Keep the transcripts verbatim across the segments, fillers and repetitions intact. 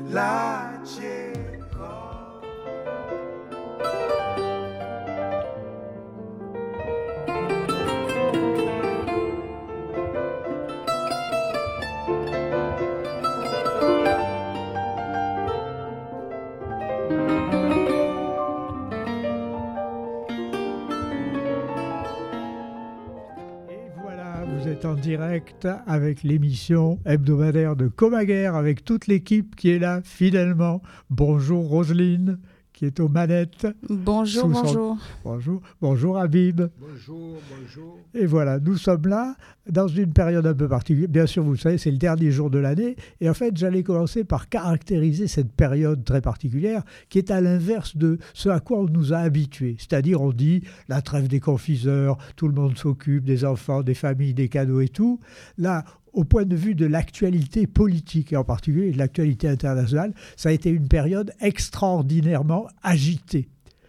la tierra. En direct avec l'émission hebdomadaire de Comaguerre avec toute l'équipe qui est là fidèlement. Bonjour Roselyne qui est aux manettes. Bonjour, bonjour. Son... Bonjour, bonjour Habib. Bonjour, bonjour. Et voilà, nous sommes là dans une période un peu particulière. Bien sûr, vous le savez, c'est le dernier jour de l'année. Et en fait, j'allais commencer par caractériser cette période très particulière qui est à l'inverse de ce à quoi on nous a habitués. C'est-à-dire, on dit la trêve des confiseurs, tout le monde s'occupe des enfants, des familles, des cadeaux et tout. Là, au point de vue de l'actualité politique et en particulier de l'actualité internationale, ça a été une période extraordinairement agitée.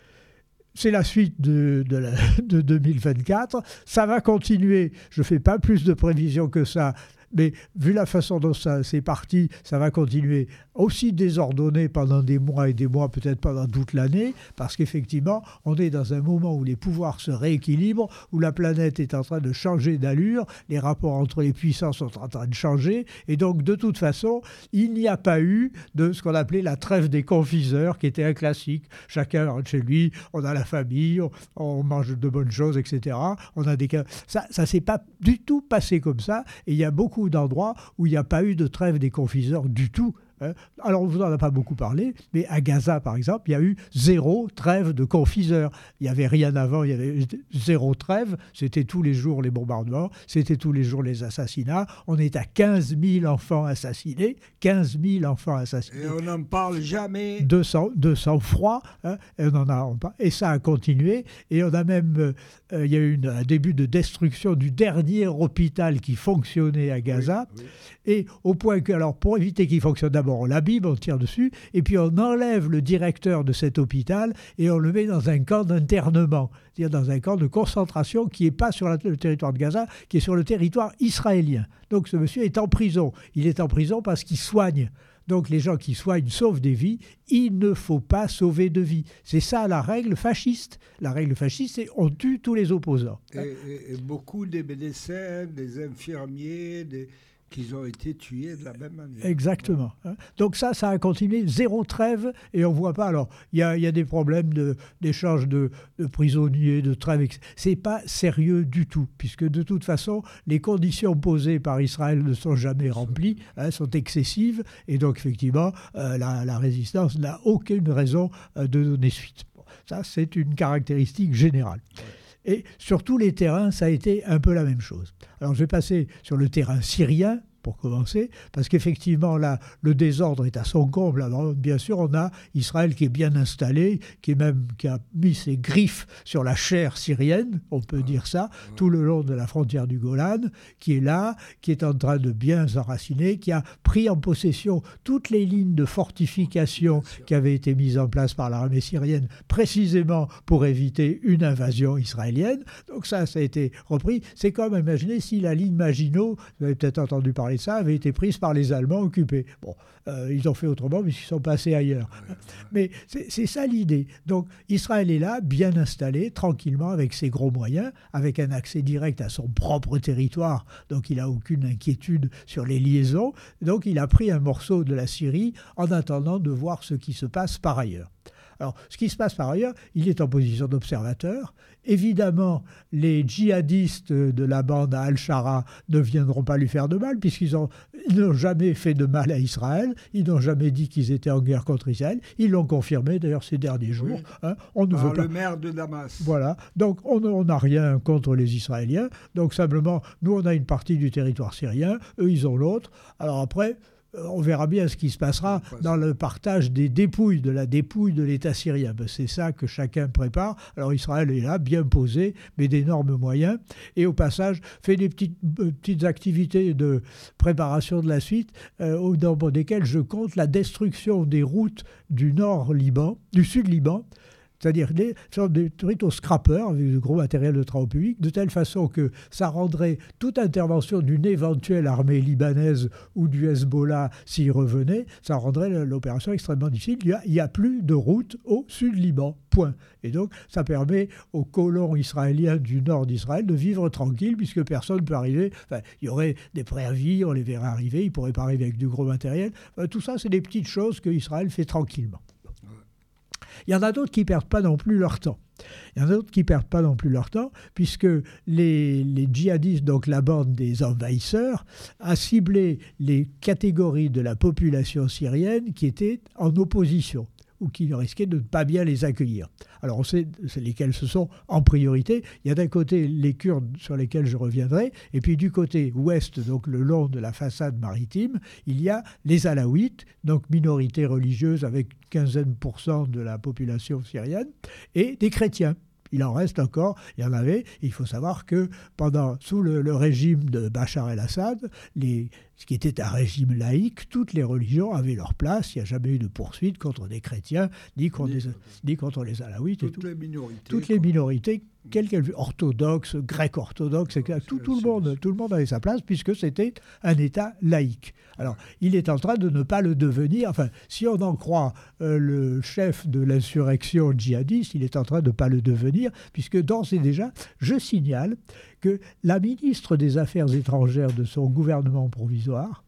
C'est la suite de, de, la, de deux mille vingt-quatre. Ça va continuer. Je ne fais pas plus de prévisions que ça. Mais vu la façon dont ça c'est parti, ça va continuer aussi désordonné pendant des mois et des mois, peut-être pendant toute l'année, parce qu'effectivement, on est dans un moment où les pouvoirs se rééquilibrent, où la planète est en train de changer d'allure, les rapports entre les puissances sont en train de changer, et donc de toute façon, il n'y a pas eu de ce qu'on appelait la trêve des confiseurs, qui était un classique. Chacun rentre chez lui, on a la famille, on, on mange de bonnes choses, et cetera. On a des cas... Ça ne s'est pas du tout passé comme ça, et il y a beaucoup d'endroits où il n'y a pas eu de trêve des confiseurs du tout. Alors, on ne vous en a pas beaucoup parlé, mais à Gaza, par exemple, il y a eu zéro trêve de confiseurs. Il n'y avait rien avant, il y avait zéro trêve. C'était tous les jours les bombardements, c'était tous les jours les assassinats. On est à quinze mille enfants assassinés, quinze mille enfants assassinés. Et on n'en parle jamais. deux cents, deux cents froids, hein, et, on en a, on, et ça a continué. Et on a même, euh, il y a eu une, un début de destruction du dernier hôpital qui fonctionnait à Gaza. Oui, oui. Et au point que, alors pour éviter qu'il fonctionne d'abord, on l'abîme, on tire dessus, et puis on enlève le directeur de cet hôpital et on le met dans un camp d'internement, c'est-à-dire dans un camp de concentration qui n'est pas sur la, le territoire de Gaza, qui est sur le territoire israélien. Donc ce monsieur est en prison. Il est en prison parce qu'il soigne. Donc les gens qui soignent sauvent des vies, il ne faut pas sauver de vie. C'est ça la règle fasciste. La règle fasciste, c'est on tue tous les opposants. Et, et, et beaucoup des médecins, des infirmiers, des... qu'ils ont été tués de la même manière. Exactement. Donc ça, ça a continué, zéro trêve, et on ne voit pas. Alors, il y a, y a des problèmes de, d'échange de, de prisonniers, de trêve. Ce n'est pas sérieux du tout, puisque de toute façon, les conditions posées par Israël ne sont jamais remplies, hein, sont excessives, et donc effectivement, euh, la, la résistance n'a aucune raison euh, de donner suite. Bon, ça, c'est une caractéristique générale. Et sur tous les terrains, ça a été un peu la même chose. Alors je vais passer sur le terrain syrien, pour commencer, parce qu'effectivement, là, le désordre est à son comble. Alors, bien sûr, on a Israël qui est bien installé, qui, est même, qui a mis ses griffes sur la chair syrienne, on peut dire ça, tout le long de la frontière du Golan, qui est là, qui est en train de bien s'enraciner, qui a pris en possession toutes les lignes de fortification qui avaient été mises en place par l'armée syrienne, précisément pour éviter une invasion israélienne. Donc ça, ça a été repris. C'est comme, imaginez, si la ligne Maginot, vous avez peut-être entendu parler de ça, avait été prise par les Allemands occupés. Bon, euh, ils ont fait autrement puisqu'ils sont passés ailleurs. Mais c'est, c'est ça l'idée. Donc Israël est là, bien installé, tranquillement, avec ses gros moyens, avec un accès direct à son propre territoire. Donc il n'a aucune inquiétude sur les liaisons. Donc il a pris un morceau de la Syrie en attendant de voir ce qui se passe par ailleurs. Alors, ce qui se passe par ailleurs, il est en position d'observateur. Évidemment, les djihadistes de la bande à Al-Shara ne viendront pas lui faire de mal, puisqu'ils ont, ils n'ont jamais fait de mal à Israël. Ils n'ont jamais dit qu'ils étaient en guerre contre Israël. Ils l'ont confirmé, d'ailleurs, ces derniers jours. Oui. Hein, on ne Par veut pas... le maire de Damas. Voilà. Donc, on n'a rien contre les Israéliens. Donc, simplement, nous, on a une partie du territoire syrien. Eux, ils ont l'autre. Alors après... on verra bien ce qui se passera dans le partage des dépouilles, de la dépouille de l'État syrien. Ben, c'est ça que chacun prépare. Alors Israël est là, bien posé, mais d'énormes moyens. Et au passage, fait des petites, euh, petites activités de préparation de la suite, euh, au nombre desquelles je compte la destruction des routes du nord Liban, du sud Liban, C'est-à-dire des sortes de territoires scrappers avec de gros matériel de travaux publics, de telle façon que ça rendrait toute intervention d'une éventuelle armée libanaise ou du Hezbollah s'il revenait, ça rendrait l'opération extrêmement difficile. Il n'y a, il y a plus de route au sud Liban, point. Et donc ça permet aux colons israéliens du nord d'Israël de vivre tranquille puisque personne ne peut arriver. Enfin, il y aurait des préavis, on les verrait arriver, ils ne pourraient pas arriver avec du gros matériel. Enfin, tout ça, c'est des petites choses que Israël fait tranquillement. Il y en a d'autres qui ne perdent pas non plus leur temps. Il y en a d'autres qui ne perdent pas non plus leur temps, puisque les, les djihadistes, donc la bande des envahisseurs, a ciblé les catégories de la population syrienne qui étaient en opposition ou qui risquaient de ne pas bien les accueillir. Alors on sait lesquels ce sont en priorité. Il y a d'un côté les Kurdes sur lesquels je reviendrai, et puis du côté ouest, donc le long de la façade maritime, il y a les Alaouites, donc minorité religieuse avec une quinzaine pour cent de la population syrienne, et des chrétiens. Il en reste encore, il y en avait. Il faut savoir que pendant, sous le, le régime de Bachar el-Assad, les, ce qui était un régime laïque, toutes les religions avaient leur place. Il n'y a jamais eu de poursuite contre des chrétiens, ni contre, les, ni contre les Alaouites. Toutes et tout. les minorités. Toutes les minorités, quelles qu'elles orthodoxes, grecs orthodoxes, et cetera. Tout, tout, le monde, tout le monde avait sa place puisque c'était un État laïque. Alors, il est en train de ne pas le devenir. Enfin, si on en croit euh, le chef de l'insurrection djihadiste, il est en train de ne pas le devenir, puisque d'ores et déjà, je signale que la ministre des Affaires étrangères de son gouvernement provisoire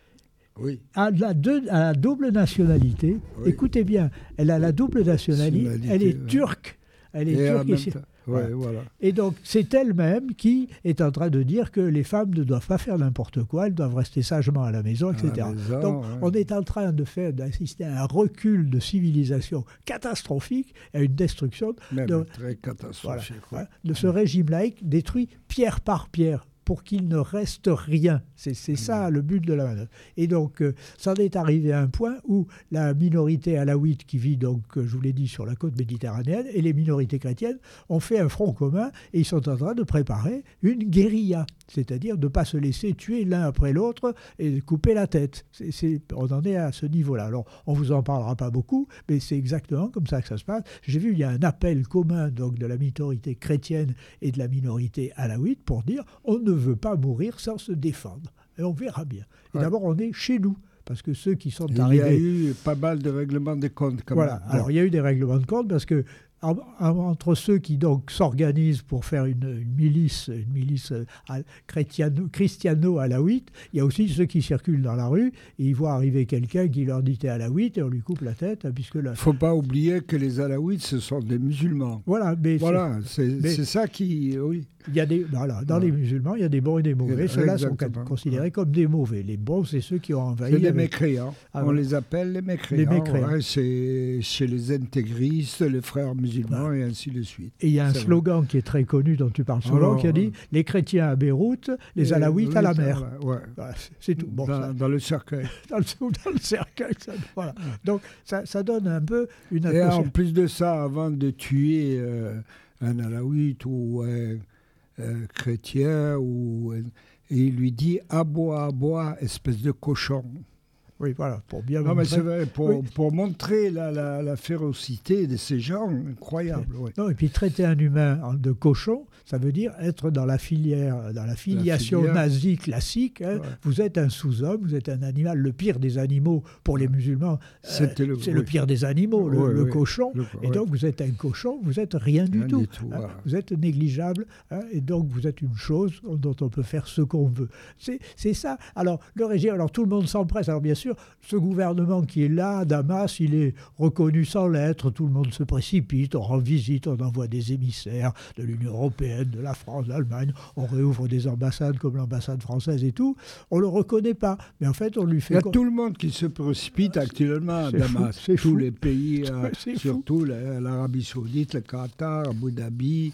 oui. a, la deux, a la double nationalité. Oui. Écoutez bien, elle a la double nationalité. Elle est turque. Elle est et turque ici. Ouais, voilà. Et donc, c'est elle-même qui est en train de dire que les femmes ne doivent pas faire n'importe quoi, elles doivent rester sagement à la maison, et cetera. À la maison, donc, ouais. on est en train de faire, d'assister à un recul de civilisation catastrophique, à une destruction Même de, très catastrophique. Voilà, de ce régime laïque détruit pierre par pierre, pour qu'il ne reste rien. C'est, c'est ça le but de la manœuvre. Et donc, euh, ça en est arrivé à un point où la minorité alaouite qui vit, donc, euh, je vous l'ai dit, sur la côte méditerranéenne, et les minorités chrétiennes ont fait un front commun et ils sont en train de préparer une guérilla, c'est-à-dire de ne pas se laisser tuer l'un après l'autre et de couper la tête. C'est, c'est, on en est à ce niveau-là. Alors, on ne vous en parlera pas beaucoup, mais c'est exactement comme ça que ça se passe. J'ai vu, il y a un appel commun donc, de la minorité chrétienne et de la minorité alaouite pour dire on ne veut pas mourir sans se défendre. Et on verra bien. Et ouais. D'abord, on est chez nous. Parce que ceux qui sont il arrivés... Il y a eu pas mal de règlements de comptes. Quand voilà. même. Alors, bon. Il y a eu des règlements de comptes parce que en, en, entre ceux qui donc s'organisent pour faire une, une milice, une milice euh, chrétiano, christiano-alaouite, il y a aussi ceux qui circulent dans la rue et ils voient arriver quelqu'un qui leur dit t'es alaouite et on lui coupe la tête. Hein, puisque la... Il ne faut pas oublier que les alaouites, ce sont des musulmans. Voilà, mais voilà, c'est, mais c'est ça qui... Oui. Il y a des, voilà, dans ouais. les musulmans, il y a des bons et des mauvais. Ceux-là sont considérés ouais. comme des mauvais. Les bons, c'est ceux qui ont envahi. C'est les mécréants. Ah, on ouais. les appelle les mécréants. Les mécréants. Ouais, c'est chez les intégristes, les frères musulmans ouais. et ainsi de suite. Et il y a un c'est slogan vrai. qui est très connu, dont tu parles souvent, Alors, qui a dit « Les chrétiens à Beyrouth, les alaouites à la mer ouais. ». Voilà, c'est tout. Bon, dans, ça, dans le cercueil. dans, le, dans le cercueil, ça, voilà. Donc, ça, ça donne un peu une atmosphère. Et en plus de ça, avant de tuer euh, un alaouite ou un... Euh, chrétien, ou, euh, et il lui dit « aboie, aboie, espèce de cochon ». Oui, voilà, pour bien non, montrer. Mais c'est vrai, pour, oui. pour montrer la, la, la férocité de ces gens, incroyable. Oui. Non, et puis traiter un humain de cochon, ça veut dire être dans la filière, dans la filiation la filière. nazie classique. Hein. Ouais. Vous êtes un sous-homme, vous êtes un animal, le pire des animaux pour les musulmans. C'était euh, le, c'est oui. le pire des animaux, le, oui, le oui. cochon. Le, et donc vous êtes un cochon, vous êtes rien, rien du tout. Du tout hein. voilà. Vous êtes négligeable, hein, et donc vous êtes une chose dont on peut faire ce qu'on veut. C'est, c'est ça. Alors le régime, alors tout le monde s'empresse. Alors bien sûr, ce gouvernement qui est là, Damas, il est reconnu sans l'être, tout le monde se précipite, on rend visite, on envoie des émissaires de l'Union européenne, de la France, de l'Allemagne, on réouvre des ambassades comme l'ambassade française et tout, on ne le reconnaît pas, mais en fait on lui fait... Il y a com- tout le monde qui se précipite actuellement à Damas, fou, tous fou. les pays, euh, surtout la, l'Arabie Saoudite, le Qatar, Abu Dhabi,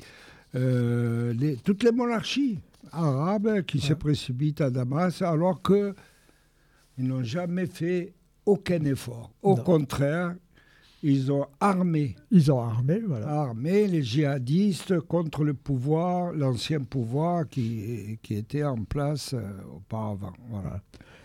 euh, les, toutes les monarchies arabes qui ouais. se précipitent à Damas alors qu'ils n'ont jamais fait aucun effort. Au non. contraire, ils ont armé. Ils ont armé, voilà. Armé les djihadistes contre le pouvoir, l'ancien pouvoir qui, qui était en place euh, auparavant. Voilà.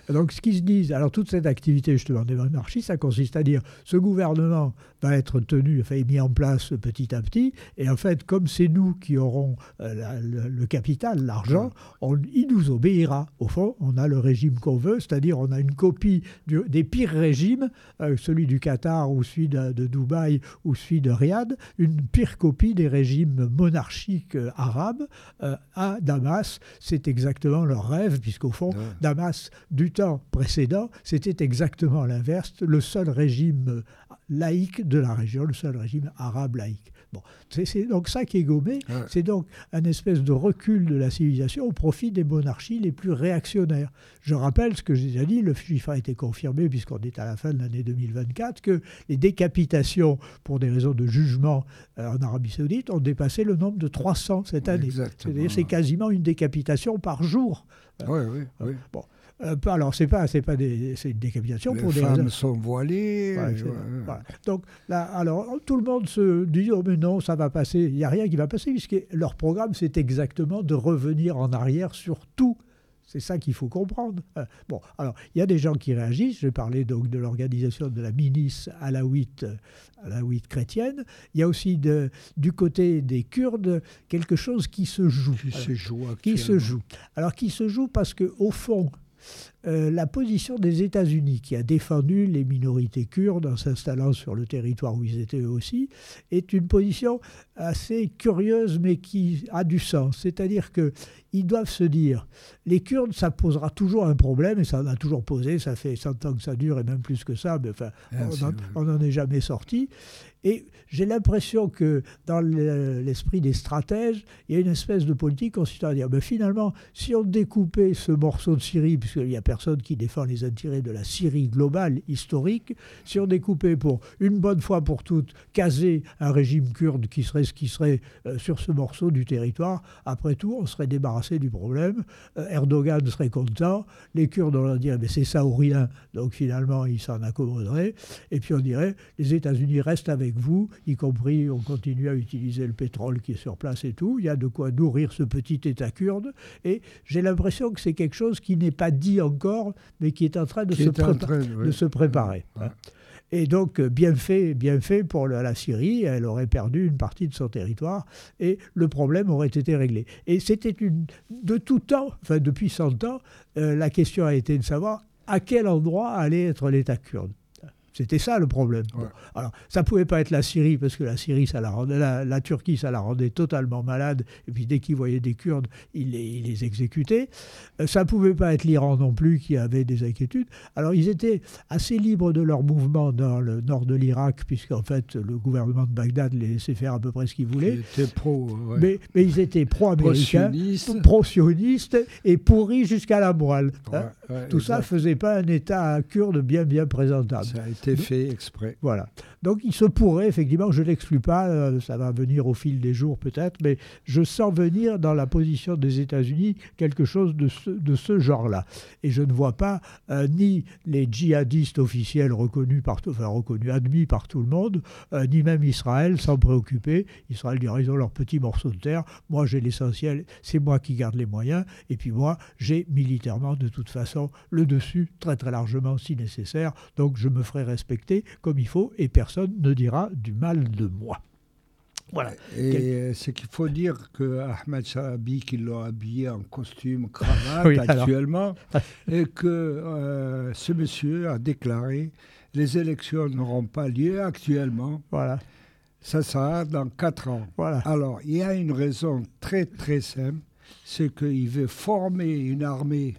Donc ce qu'ils se disent, alors toute cette activité justement des monarchies, ça consiste à dire ce gouvernement va être tenu, enfin mis en place petit à petit, et en fait comme c'est nous qui aurons euh, la, le, le capital, l'argent, on, il nous obéira. Au fond, on a le régime qu'on veut, c'est-à-dire on a une copie du, des pires régimes, euh, celui du Qatar ou celui de, de Dubaï ou celui de Riyad, une pire copie des régimes monarchiques euh, arabes euh, à Damas. C'est exactement leur rêve, puisqu'au fond, ouais. Damas, du temps précédent, c'était exactement l'inverse, le seul régime laïque de la région, le seul régime arabe laïque. Bon, c'est, c'est donc ça qui est gommé, ouais. C'est donc un espèce de recul de la civilisation au profit des monarchies les plus réactionnaires. Je rappelle ce que j'ai déjà dit, le chiffre a été confirmé puisqu'on est à la fin de l'année deux mille vingt-quatre, que les décapitations pour des raisons de jugement euh, en Arabie Saoudite ont dépassé le nombre de trois cents cette année. Exactement. C'est-à-dire c'est quasiment une décapitation par jour. Oui, oui, oui. Bon. Euh, alors, c'est pas, c'est pas des, c'est une décapitation les pour des femmes raisons. sont voilées. Voilà, ouais. Voilà. Donc, là, alors, tout le monde se dit, oh, mais non, ça va passer. Il n'y a rien qui va passer, puisque leur programme, c'est exactement de revenir en arrière sur tout. C'est ça qu'il faut comprendre. Euh, bon, alors, il y a des gens qui réagissent. J'ai parlé donc de l'organisation de la milice alaouite, alaouite chrétienne. Il y a aussi de, du côté des Kurdes quelque chose qui se joue. Qui se joue euh, Qui se joue. Alors, qui se joue parce qu'au fond, Euh, la position des États-Unis, qui a défendu les minorités kurdes en s'installant sur le territoire où ils étaient eux aussi, est une position assez curieuse, mais qui a du sens. C'est-à-dire qu'ils doivent se dire, les Kurdes, ça posera toujours un problème, et ça en a toujours posé, ça fait cent ans que ça dure, et même plus que ça, mais enfin, on n'en est jamais sorti. Et j'ai l'impression que dans l'esprit des stratèges, il y a une espèce de politique consistant à dire, ben finalement, si on découpait ce morceau de Syrie, puisqu'il n'y a personne qui défend les intérêts de la Syrie globale, historique, si on découpait pour une bonne fois pour toutes, caser un régime kurde qui serait ce qui serait euh, sur ce morceau du territoire, après tout, on serait débarrassé du problème. Euh, Erdogan serait content, les Kurdes, on leur dirait, mais c'est ça ou rien, donc finalement, ils s'en accommoderaient, et puis on dirait, les États-Unis restent avec vous, y compris on continue à utiliser le pétrole qui est sur place et tout, il y a de quoi nourrir ce petit État kurde, et j'ai l'impression que c'est quelque chose qui n'est pas dit encore, mais qui est en train de, se, prépa- en train, oui. de se préparer. Ouais. Hein. Et donc, bien fait, bien fait pour la, la Syrie, elle aurait perdu une partie de son territoire, et le problème aurait été réglé. Et c'était une, de tout temps, enfin depuis cent ans, euh, la question a été de savoir à quel endroit allait être l'État kurde. C'était ça le problème. Ouais. Bon, alors, ça ne pouvait pas être la Syrie, parce que la Syrie, ça la, rendait, la, la Turquie, ça la rendait totalement malade. Et puis, dès qu'ils voyaient des Kurdes, ils les, ils les exécutaient. Euh, ça ne pouvait pas être l'Iran non plus, qui avait des inquiétudes. Alors, ils étaient assez libres de leur mouvement dans le nord de l'Irak, puisqu'en fait, le gouvernement de Bagdad les laissait faire à peu près ce qu'ils voulaient. Ils étaient pro, ouais. mais, mais ils étaient pro-américains, pro-sionistes et pourris jusqu'à la moelle. Ouais, hein. ouais, Tout exact. Ça ne faisait pas un État kurde bien, bien présentable. Ça a été fait exprès. Voilà. Donc il se pourrait, effectivement, je ne l'exclus pas, euh, ça va venir au fil des jours peut-être, mais je sens venir dans la position des États-Unis quelque chose de ce, de ce genre-là. Et je ne vois pas euh, ni les djihadistes officiels reconnus, par tout, enfin reconnus, admis par tout le monde, euh, ni même Israël s'en préoccuper. Israël dira, ils ont leur petit morceau de terre, moi j'ai l'essentiel, c'est moi qui garde les moyens, et puis moi j'ai militairement de toute façon le dessus, très très largement si nécessaire, donc je me ferai respecter comme il faut, et personne ne dira du mal de moi. Voilà. Et Quel... c'est qu'il faut dire que Ahmed Charabi, qui l'a habillé en costume cravate oui, actuellement, et que euh, ce monsieur a déclaré les élections n'auront pas lieu actuellement. Voilà. Ça sera dans quatre ans. Voilà. Alors, il y a une raison très très simple, c'est qu'il veut former une armée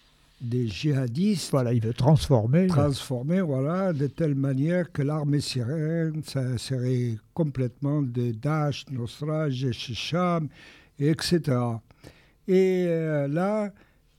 des djihadistes. Voilà, il veut transformer. Transformer, voilà, de telle manière que l'armée syrienne, ça serait complètement de Daesh, Nusra, Jaish al-Sham, et cetera. Et euh, là,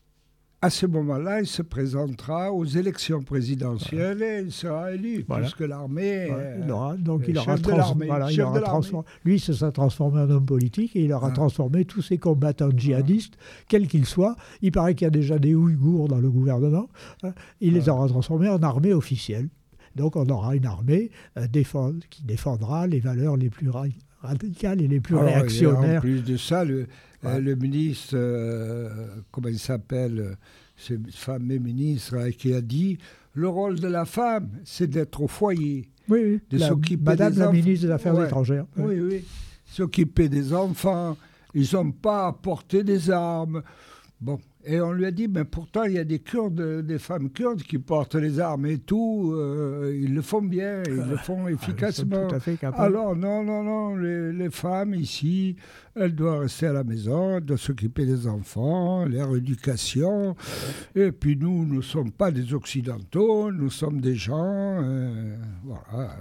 à ce moment-là, il se présentera aux élections présidentielles voilà. et il sera élu, voilà. puisque l'armée... Voilà. Il aura, donc il aura, trans- voilà, il aura transformé. Lui, ça s'est transformé en homme politique et il aura ah. transformé tous ses combattants djihadistes, ah. quels qu'ils soient. Il paraît qu'il y a déjà des Ouïghours dans le gouvernement. Hein, il ah. les aura transformés en armée officielle. Donc on aura une armée euh, défend, qui défendra les valeurs les plus ra- radicales et les plus Alors, réactionnaires. En plus de ça, le, ouais. euh, le ministre, euh, comment il s'appelle, cette femme ministre, qui a dit le rôle de la femme, c'est d'être au foyer. Oui, oui. De la, s'occuper Madame des la enfants. ministre des Affaires Ouais. étrangères. Oui, oui. S'occuper des enfants. Ils n'ont pas à porter des armes. Bon. Et on lui a dit, mais pourtant, il y a des Kurdes, des femmes kurdes qui portent les armes et tout. Euh, ils le font bien, ils le font efficacement. Elles sont tout à fait capables. Alors, non, non, non, les, les femmes ici, elles doivent rester à la maison, elles doivent s'occuper des enfants, leur éducation. Et puis nous, nous ne sommes pas des Occidentaux, nous sommes des gens. Euh, voilà.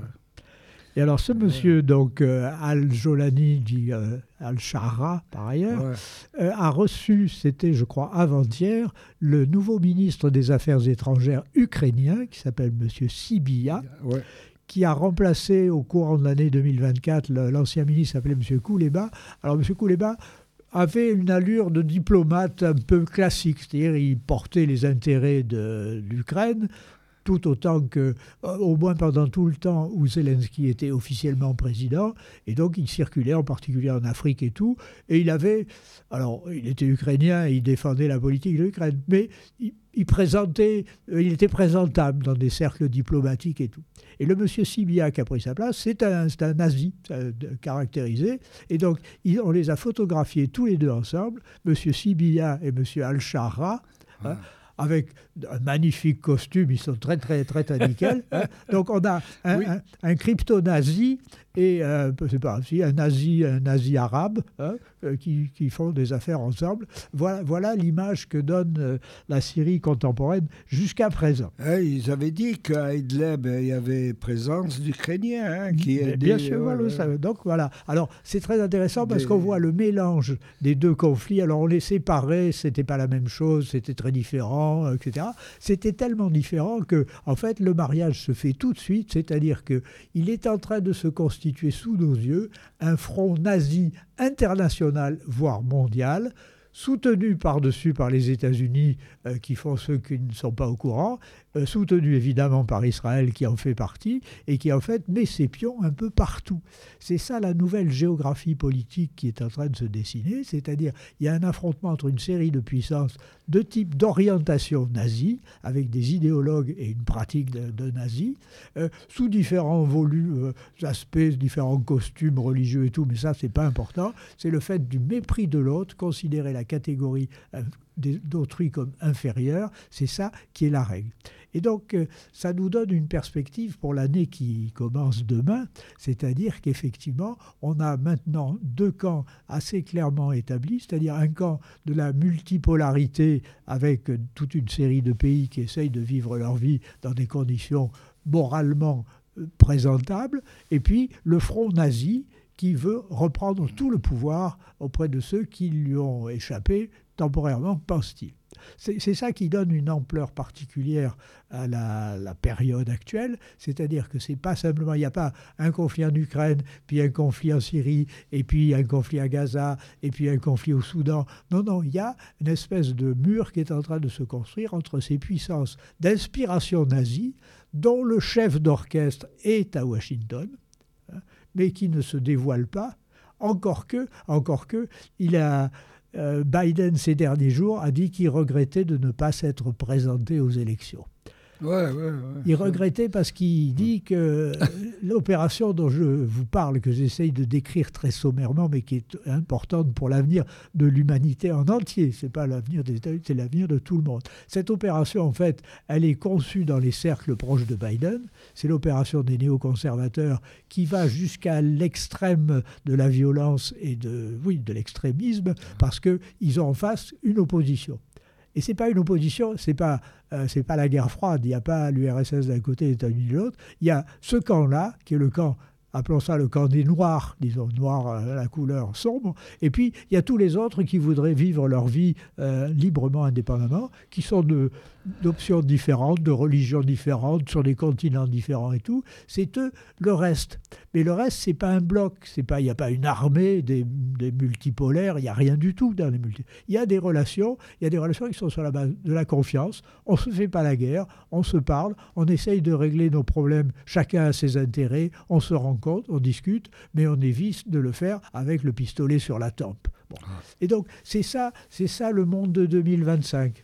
Et alors, ce monsieur, donc, euh, Al-Jolani, dit euh, Al-Shahra, par ailleurs, Ouais. euh, a reçu, c'était, je crois, avant-hier, le nouveau ministre des Affaires étrangères ukrainien, qui s'appelle monsieur Sybiha, Ouais. qui a remplacé au courant de l'année deux mille vingt-quatre le- l'ancien ministre s'appelait monsieur Kouleba. Alors, monsieur Kouleba avait une allure de diplomate un peu classique, c'est-à-dire il portait les intérêts de l'Ukraine, tout autant que, euh, au moins pendant tout le temps où Zelensky était officiellement président, et donc il circulait en particulier en Afrique et tout, et il avait, alors il était ukrainien et il défendait la politique de l'Ukraine, mais il, il présentait, euh, il était présentable dans des cercles diplomatiques et tout. Et le monsieur Sybiha qui a pris sa place, c'est un, c'est un nazi euh, de- caractérisé, et donc il- on les a photographiés tous les deux ensemble, monsieur Sybiha et monsieur Al-Shahra, hein, avec un magnifique costume, ils sont très très très très nickel. Hein. Donc on a un, Oui. un, un crypto-nazi et euh, je sais pas, si, un nazi, un nazi arabe hein, euh, qui, qui font des affaires ensemble. Voilà, voilà l'image que donne euh, la Syrie contemporaine jusqu'à présent. Hein, ils avaient dit qu'à Idlib, il y avait présence d'Ukrainiens hein, qui Mais aidaient, bien sûr, ouais, voilà, ouais. ça- donc voilà. Alors c'est très intéressant parce Des- qu'on voit le mélange des deux conflits. Alors on les séparait, c'était pas la même chose, c'était très différent, euh, et cetera. C'était tellement différent que, en fait, le mariage se fait tout de suite, c'est-à-dire que il est en train de se constituer sous nos yeux un front nazi international, voire mondial, soutenu par-dessus par les États-Unis, euh, qui font ceux qui ne sont pas au courant, euh, soutenu évidemment par Israël qui en fait partie, et qui en fait met ses pions un peu partout. C'est ça la nouvelle géographie politique qui est en train de se dessiner, c'est-à-dire il y a un affrontement entre une série de puissances de type d'orientation nazie, avec des idéologues et une pratique de, de nazi, euh, sous différents volus, euh, aspects, différents costumes religieux et tout, mais ça c'est pas important, c'est le fait du mépris de l'autre, considérer la catégorie euh, des- d'autrui comme inférieure, c'est ça qui est la règle. Et donc, euh, ça nous donne une perspective pour l'année qui commence demain, c'est-à-dire qu'effectivement, on a maintenant deux camps assez clairement établis, c'est-à-dire un camp de la multipolarité avec euh, toute une série de pays qui essayent de vivre leur vie dans des conditions moralement euh, présentables, et puis le front nazi qui veut reprendre tout le pouvoir auprès de ceux qui lui ont échappé temporairement, pense-t-il. C'est, c'est ça qui donne une ampleur particulière à la, la période actuelle, c'est-à-dire que c'est pas simplement, il n'y a pas un conflit en Ukraine, puis un conflit en Syrie, et puis un conflit à Gaza, et puis un conflit au Soudan. Non, non, il y a une espèce de mur qui est en train de se construire entre ces puissances d'inspiration nazie, dont le chef d'orchestre est à Washington, hein, mais qui ne se dévoile pas, encore que, encore que, il a... Euh, Biden, ces derniers jours, a dit qu'il regrettait de ne pas s'être présenté aux élections. Ouais, ouais, ouais. Il regrettait parce qu'il dit que l'opération dont je vous parle, que j'essaye de décrire très sommairement, mais qui est importante pour l'avenir de l'humanité en entier, c'est pas l'avenir des États-Unis, c'est l'avenir de tout le monde. Cette opération, en fait, elle est conçue dans les cercles proches de Biden. C'est l'opération des néoconservateurs qui va jusqu'à l'extrême de la violence et de, oui, de l'extrémisme, parce qu'ils ont en face une opposition. Et ce n'est pas une opposition, ce n'est pas, euh, c'est pas la guerre froide, il n'y a pas l'U R S S d'un côté et les États-Unis de l'autre. Il y a ce camp-là, qui est le camp, appelons ça le camp des Noirs, disons, noir euh, la couleur sombre, et puis il y a tous les autres qui voudraient vivre leur vie euh, librement, indépendamment, qui sont de, d'options différentes, de religions différentes, sur des continents différents et tout. C'est eux le reste. Mais le reste, c'est pas un bloc, c'est pas, il n'y a pas une armée des, des multipolaires, il n'y a rien du tout dans les multi. Il y a des relations, il y a des relations qui sont sur la base de la confiance. On ne se fait pas la guerre, on se parle, on essaye de régler nos problèmes, chacun a ses intérêts, on se rencontre, on discute, mais on évite de le faire avec le pistolet sur la tempe. Bon. Et donc, c'est ça, c'est ça le monde de deux mille vingt-cinq.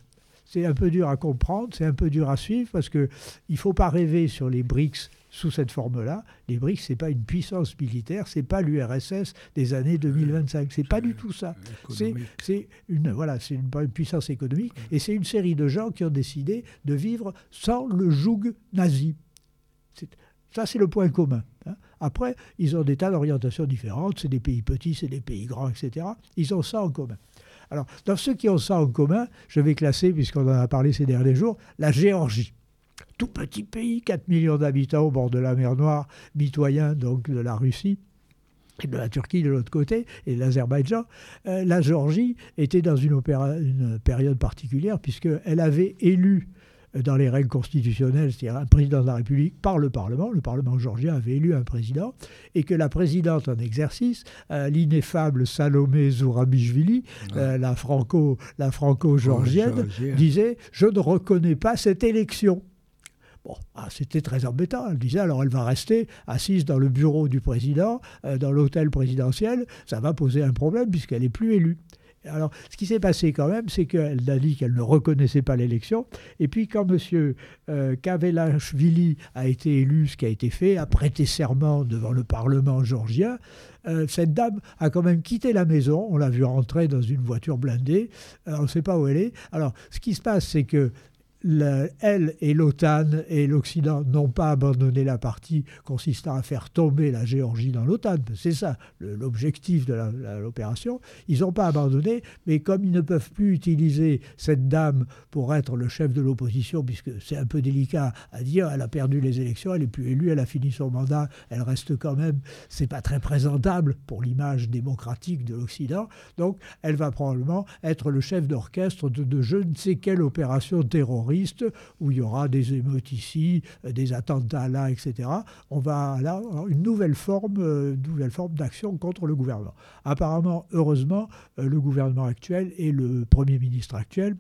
c'est un peu dur à comprendre, c'est un peu dur à suivre, parce qu'il ne faut pas rêver sur les BRICS sous cette forme-là. Les BRICS, ce n'est pas une puissance militaire, ce n'est pas l'U R S S des années deux mille vingt-cinq. Ce n'est pas du tout ça. C'est, c'est, une, voilà, c'est une, une puissance économique, et c'est une série de gens qui ont décidé de vivre sans le joug nazi. C'est, ça, c'est le point commun. Hein. Après, ils ont des tas d'orientations différentes. C'est des pays petits, c'est des pays grands, et cetera. Ils ont ça en commun. Alors, dans ceux qui ont ça en commun, je vais classer, puisqu'on en a parlé ces derniers jours, la Géorgie. Tout petit pays, quatre millions d'habitants au bord de la mer Noire, mitoyen donc de la Russie et de la Turquie de l'autre côté, et de l'Azerbaïdjan. Euh, la Géorgie était dans une, opéra, une période particulière, puisqu'elle avait élu dans les règles constitutionnelles, c'est-à-dire un président de la République par le Parlement. Le Parlement géorgien avait élu un président, et que la présidente en exercice, euh, l'ineffable Salomé Zourabichvili, ouais. euh, la, franco, la franco-géorgienne, oh, disait « Je ne reconnais pas cette élection ». Bon, ah, c'était très embêtant. Elle disait, alors elle va rester assise dans le bureau du président, euh, dans l'hôtel présidentiel. Ça va poser un problème puisqu'elle n'est plus élue. Alors, ce qui s'est passé quand même, c'est qu'elle a dit qu'elle ne reconnaissait pas l'élection. Et puis, quand M. Euh, Kavelachvili a été élu, ce qui a été fait, a prêté serment devant le Parlement géorgien, euh, cette dame a quand même quitté la maison. On l'a vu rentrer dans une voiture blindée. Euh, on ne sait pas où elle est. Alors, ce qui se passe, c'est que Le, elle et l'OTAN et l'Occident n'ont pas abandonné la partie consistant à faire tomber la Géorgie dans l'OTAN. C'est ça le, l'objectif de la, la, l'opération. Ils n'ont pas abandonné, mais comme ils ne peuvent plus utiliser cette dame pour être le chef de l'opposition, puisque c'est un peu délicat à dire, elle a perdu les élections, elle n'est plus élue, elle a fini son mandat, elle reste quand même, c'est pas très présentable pour l'image démocratique de l'Occident. Donc elle va probablement être le chef d'orchestre de, de je ne sais quelle opération terroriste, où il y aura des émeutes ici, des attentats là, et cetera. On va là avoir une nouvelle forme, euh, nouvelle forme d'action contre le gouvernement. Apparemment, heureusement, euh, le gouvernement actuel et le Premier ministre actuel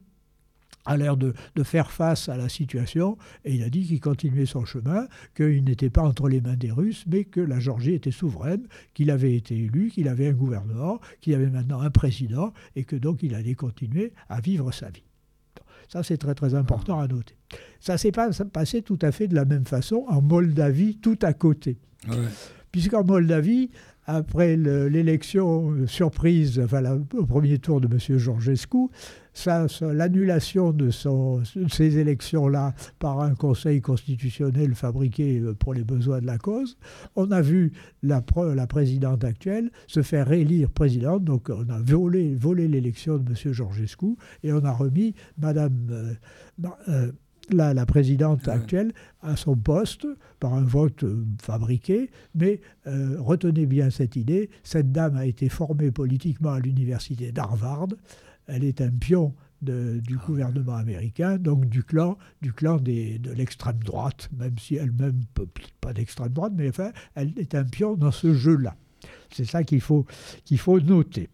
a l'air de, de faire face à la situation, et il a dit qu'il continuait son chemin, qu'il n'était pas entre les mains des Russes, mais que la Géorgie était souveraine, qu'il avait été élu, qu'il avait un gouvernement, qu'il avait maintenant un président, et que donc il allait continuer à vivre sa vie. Ça, c'est très, très important à noter. Ça ne s'est pas passé tout à fait de la même façon en Moldavie, tout à côté. Ouais. Puisqu'en Moldavie, après le, l'élection surprise, enfin, la, au premier tour de M. Georgescu, ça, ça, l'annulation de, son, de ces élections-là par un conseil constitutionnel fabriqué pour les besoins de la cause, on a vu la, la présidente actuelle se faire réélire présidente. Donc on a volé, volé l'élection de M. Georgescu et on a remis Mme euh, euh, la, la présidente actuelle à son poste par un vote euh, fabriqué. Mais euh, retenez bien cette idée, cette dame a été formée politiquement à l'université d'Harvard. Elle est un pion de, du ah, gouvernement américain, donc du clan, du clan des, de l'extrême droite, même si elle-même, pas d'extrême droite, mais enfin, elle est un pion dans ce jeu-là. C'est ça qu'il faut, qu'il faut noter.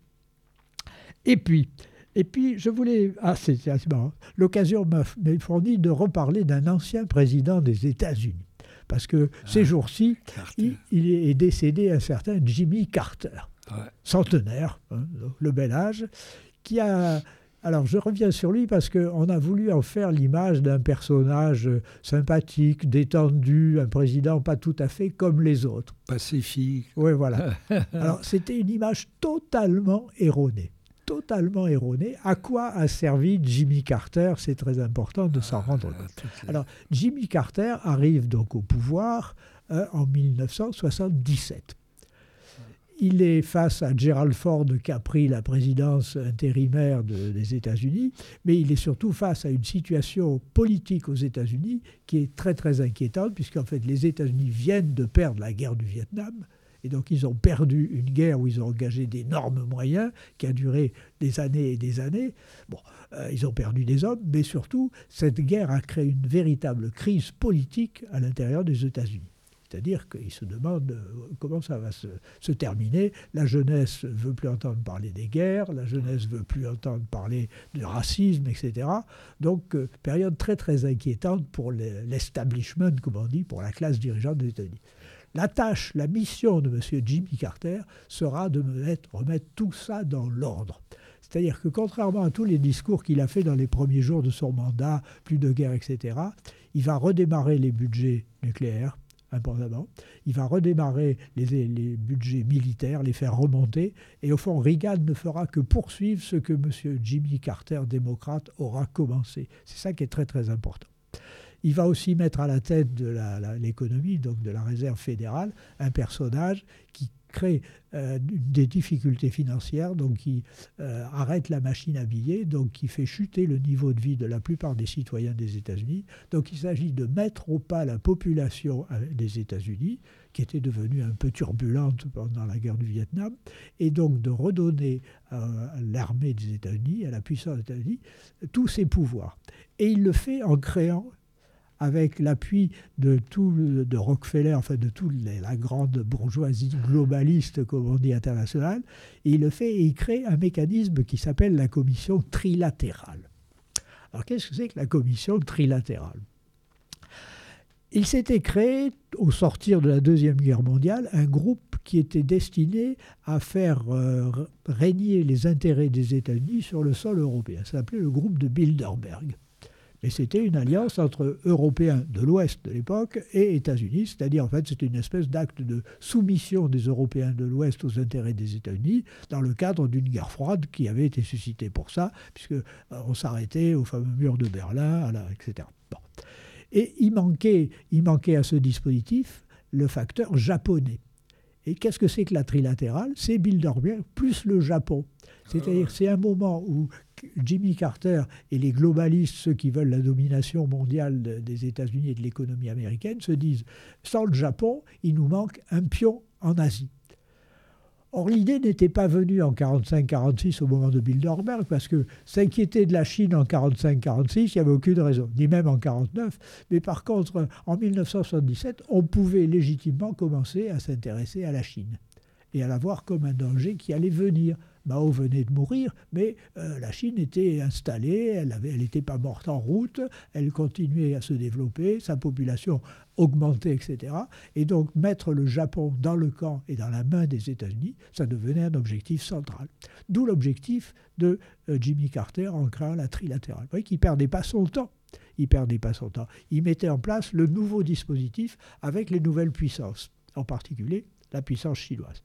Et puis, et puis, je voulais... Ah, c'est, c'est marrant. L'occasion m'a, m'a fourni de reparler d'un ancien président des États-Unis. Parce que ah, ces jours-ci, il, il est décédé un certain Jimmy Carter, ouais. centenaire, hein, le bel âge, qui a... Alors, je reviens sur lui parce qu'on a voulu en faire l'image d'un personnage sympathique, détendu, un président pas tout à fait comme les autres. Pacifique. Oui, voilà. Alors, c'était une image totalement erronée. Totalement erronée. À quoi a servi Jimmy Carter? C'est très important de s'en rendre compte. Alors, Jimmy Carter arrive donc au pouvoir euh, en dix-neuf cent soixante-dix-sept. Il est face à Gerald Ford qui a pris la présidence intérimaire de, des États-Unis, mais il est surtout face à une situation politique aux États-Unis qui est très très inquiétante, puisqu'en fait les États-Unis viennent de perdre la guerre du Vietnam, et donc ils ont perdu une guerre où ils ont engagé d'énormes moyens, qui a duré des années et des années. Bon, euh, ils ont perdu des hommes, mais surtout cette guerre a créé une véritable crise politique à l'intérieur des États-Unis. C'est-à-dire qu'ils se demandent comment ça va se, se terminer. La jeunesse ne veut plus entendre parler des guerres, la jeunesse ne veut plus entendre parler de racisme, et cetera. Donc, euh, période très, très inquiétante pour les, l'establishment, comme on dit, pour la classe dirigeante des États-Unis. La tâche, la mission de M. Jimmy Carter sera de mettre, remettre tout ça dans l'ordre. C'est-à-dire que contrairement à tous les discours qu'il a fait dans les premiers jours de son mandat, plus de guerre, et cetera, il va redémarrer les budgets nucléaires, importantement. Il va redémarrer les, les budgets militaires, les faire remonter. Et au fond, Reagan ne fera que poursuivre ce que M. Jimmy Carter, démocrate, aura commencé. C'est ça qui est très, très important. Il va aussi mettre à la tête de la, la, l'économie, donc de la réserve fédérale, un personnage qui crée euh, des difficultés financières, donc qui euh, arrête la machine à billets, donc qui fait chuter le niveau de vie de la plupart des citoyens des États-Unis. Donc il s'agit de mettre au pas la population des États-Unis, qui était devenue un peu turbulente pendant la guerre du Vietnam, et donc de redonner euh, à l'armée des États-Unis, à la puissance des États-Unis, tous ses pouvoirs. Et il le fait en créant, avec l'appui de tout de Rockefeller, enfin de toute la grande bourgeoisie globaliste, comme on dit, internationale, et il le fait et il crée un mécanisme qui s'appelle la commission trilatérale. Alors qu'est-ce que c'est que la commission trilatérale ? Il s'était créé, au sortir de la Deuxième Guerre mondiale, un groupe qui était destiné à faire euh, régner les intérêts des États-Unis sur le sol européen. Ça s'appelait le groupe de Bilderberg. Et c'était une alliance entre Européens de l'Ouest de l'époque et États-Unis, c'est-à-dire en fait c'était une espèce d'acte de soumission des Européens de l'Ouest aux intérêts des États-Unis dans le cadre d'une guerre froide qui avait été suscitée pour ça, puisqu'on euh, s'arrêtait au fameux mur de Berlin, à la, et cetera. Bon. Et il manquait, il manquait à ce dispositif le facteur japonais. Et qu'est-ce que c'est que la trilatérale ? C'est Bilderberg plus le Japon. C'est-à-dire c'est un moment où Jimmy Carter et les globalistes, ceux qui veulent la domination mondiale des États-Unis et de l'économie américaine, se disent « sans le Japon, il nous manque un pion en Asie ». Or, l'idée n'était pas venue en quarante-cinq quarante-six au moment de Bilderberg, parce que s'inquiéter de la Chine en quarante-cinq quarante-six, il n'y avait aucune raison, ni même en quarante-neuf. Mais par contre, en mille neuf cent soixante-dix-sept, on pouvait légitimement commencer à s'intéresser à la Chine et à la voir comme un danger qui allait venir. Mao venait de mourir, mais euh, la Chine était installée, elle n'était pas morte en route, elle continuait à se développer, sa population augmentait, et cetera. Et donc mettre le Japon dans le camp et dans la main des États-Unis, ça devenait un objectif central. D'où l'objectif de euh, Jimmy Carter en créant la trilatérale. Vous voyez qu'il ne perdait pas son temps. Il ne perdait pas son temps. Il mettait en place le nouveau dispositif avec les nouvelles puissances, en particulier la puissance chinoise.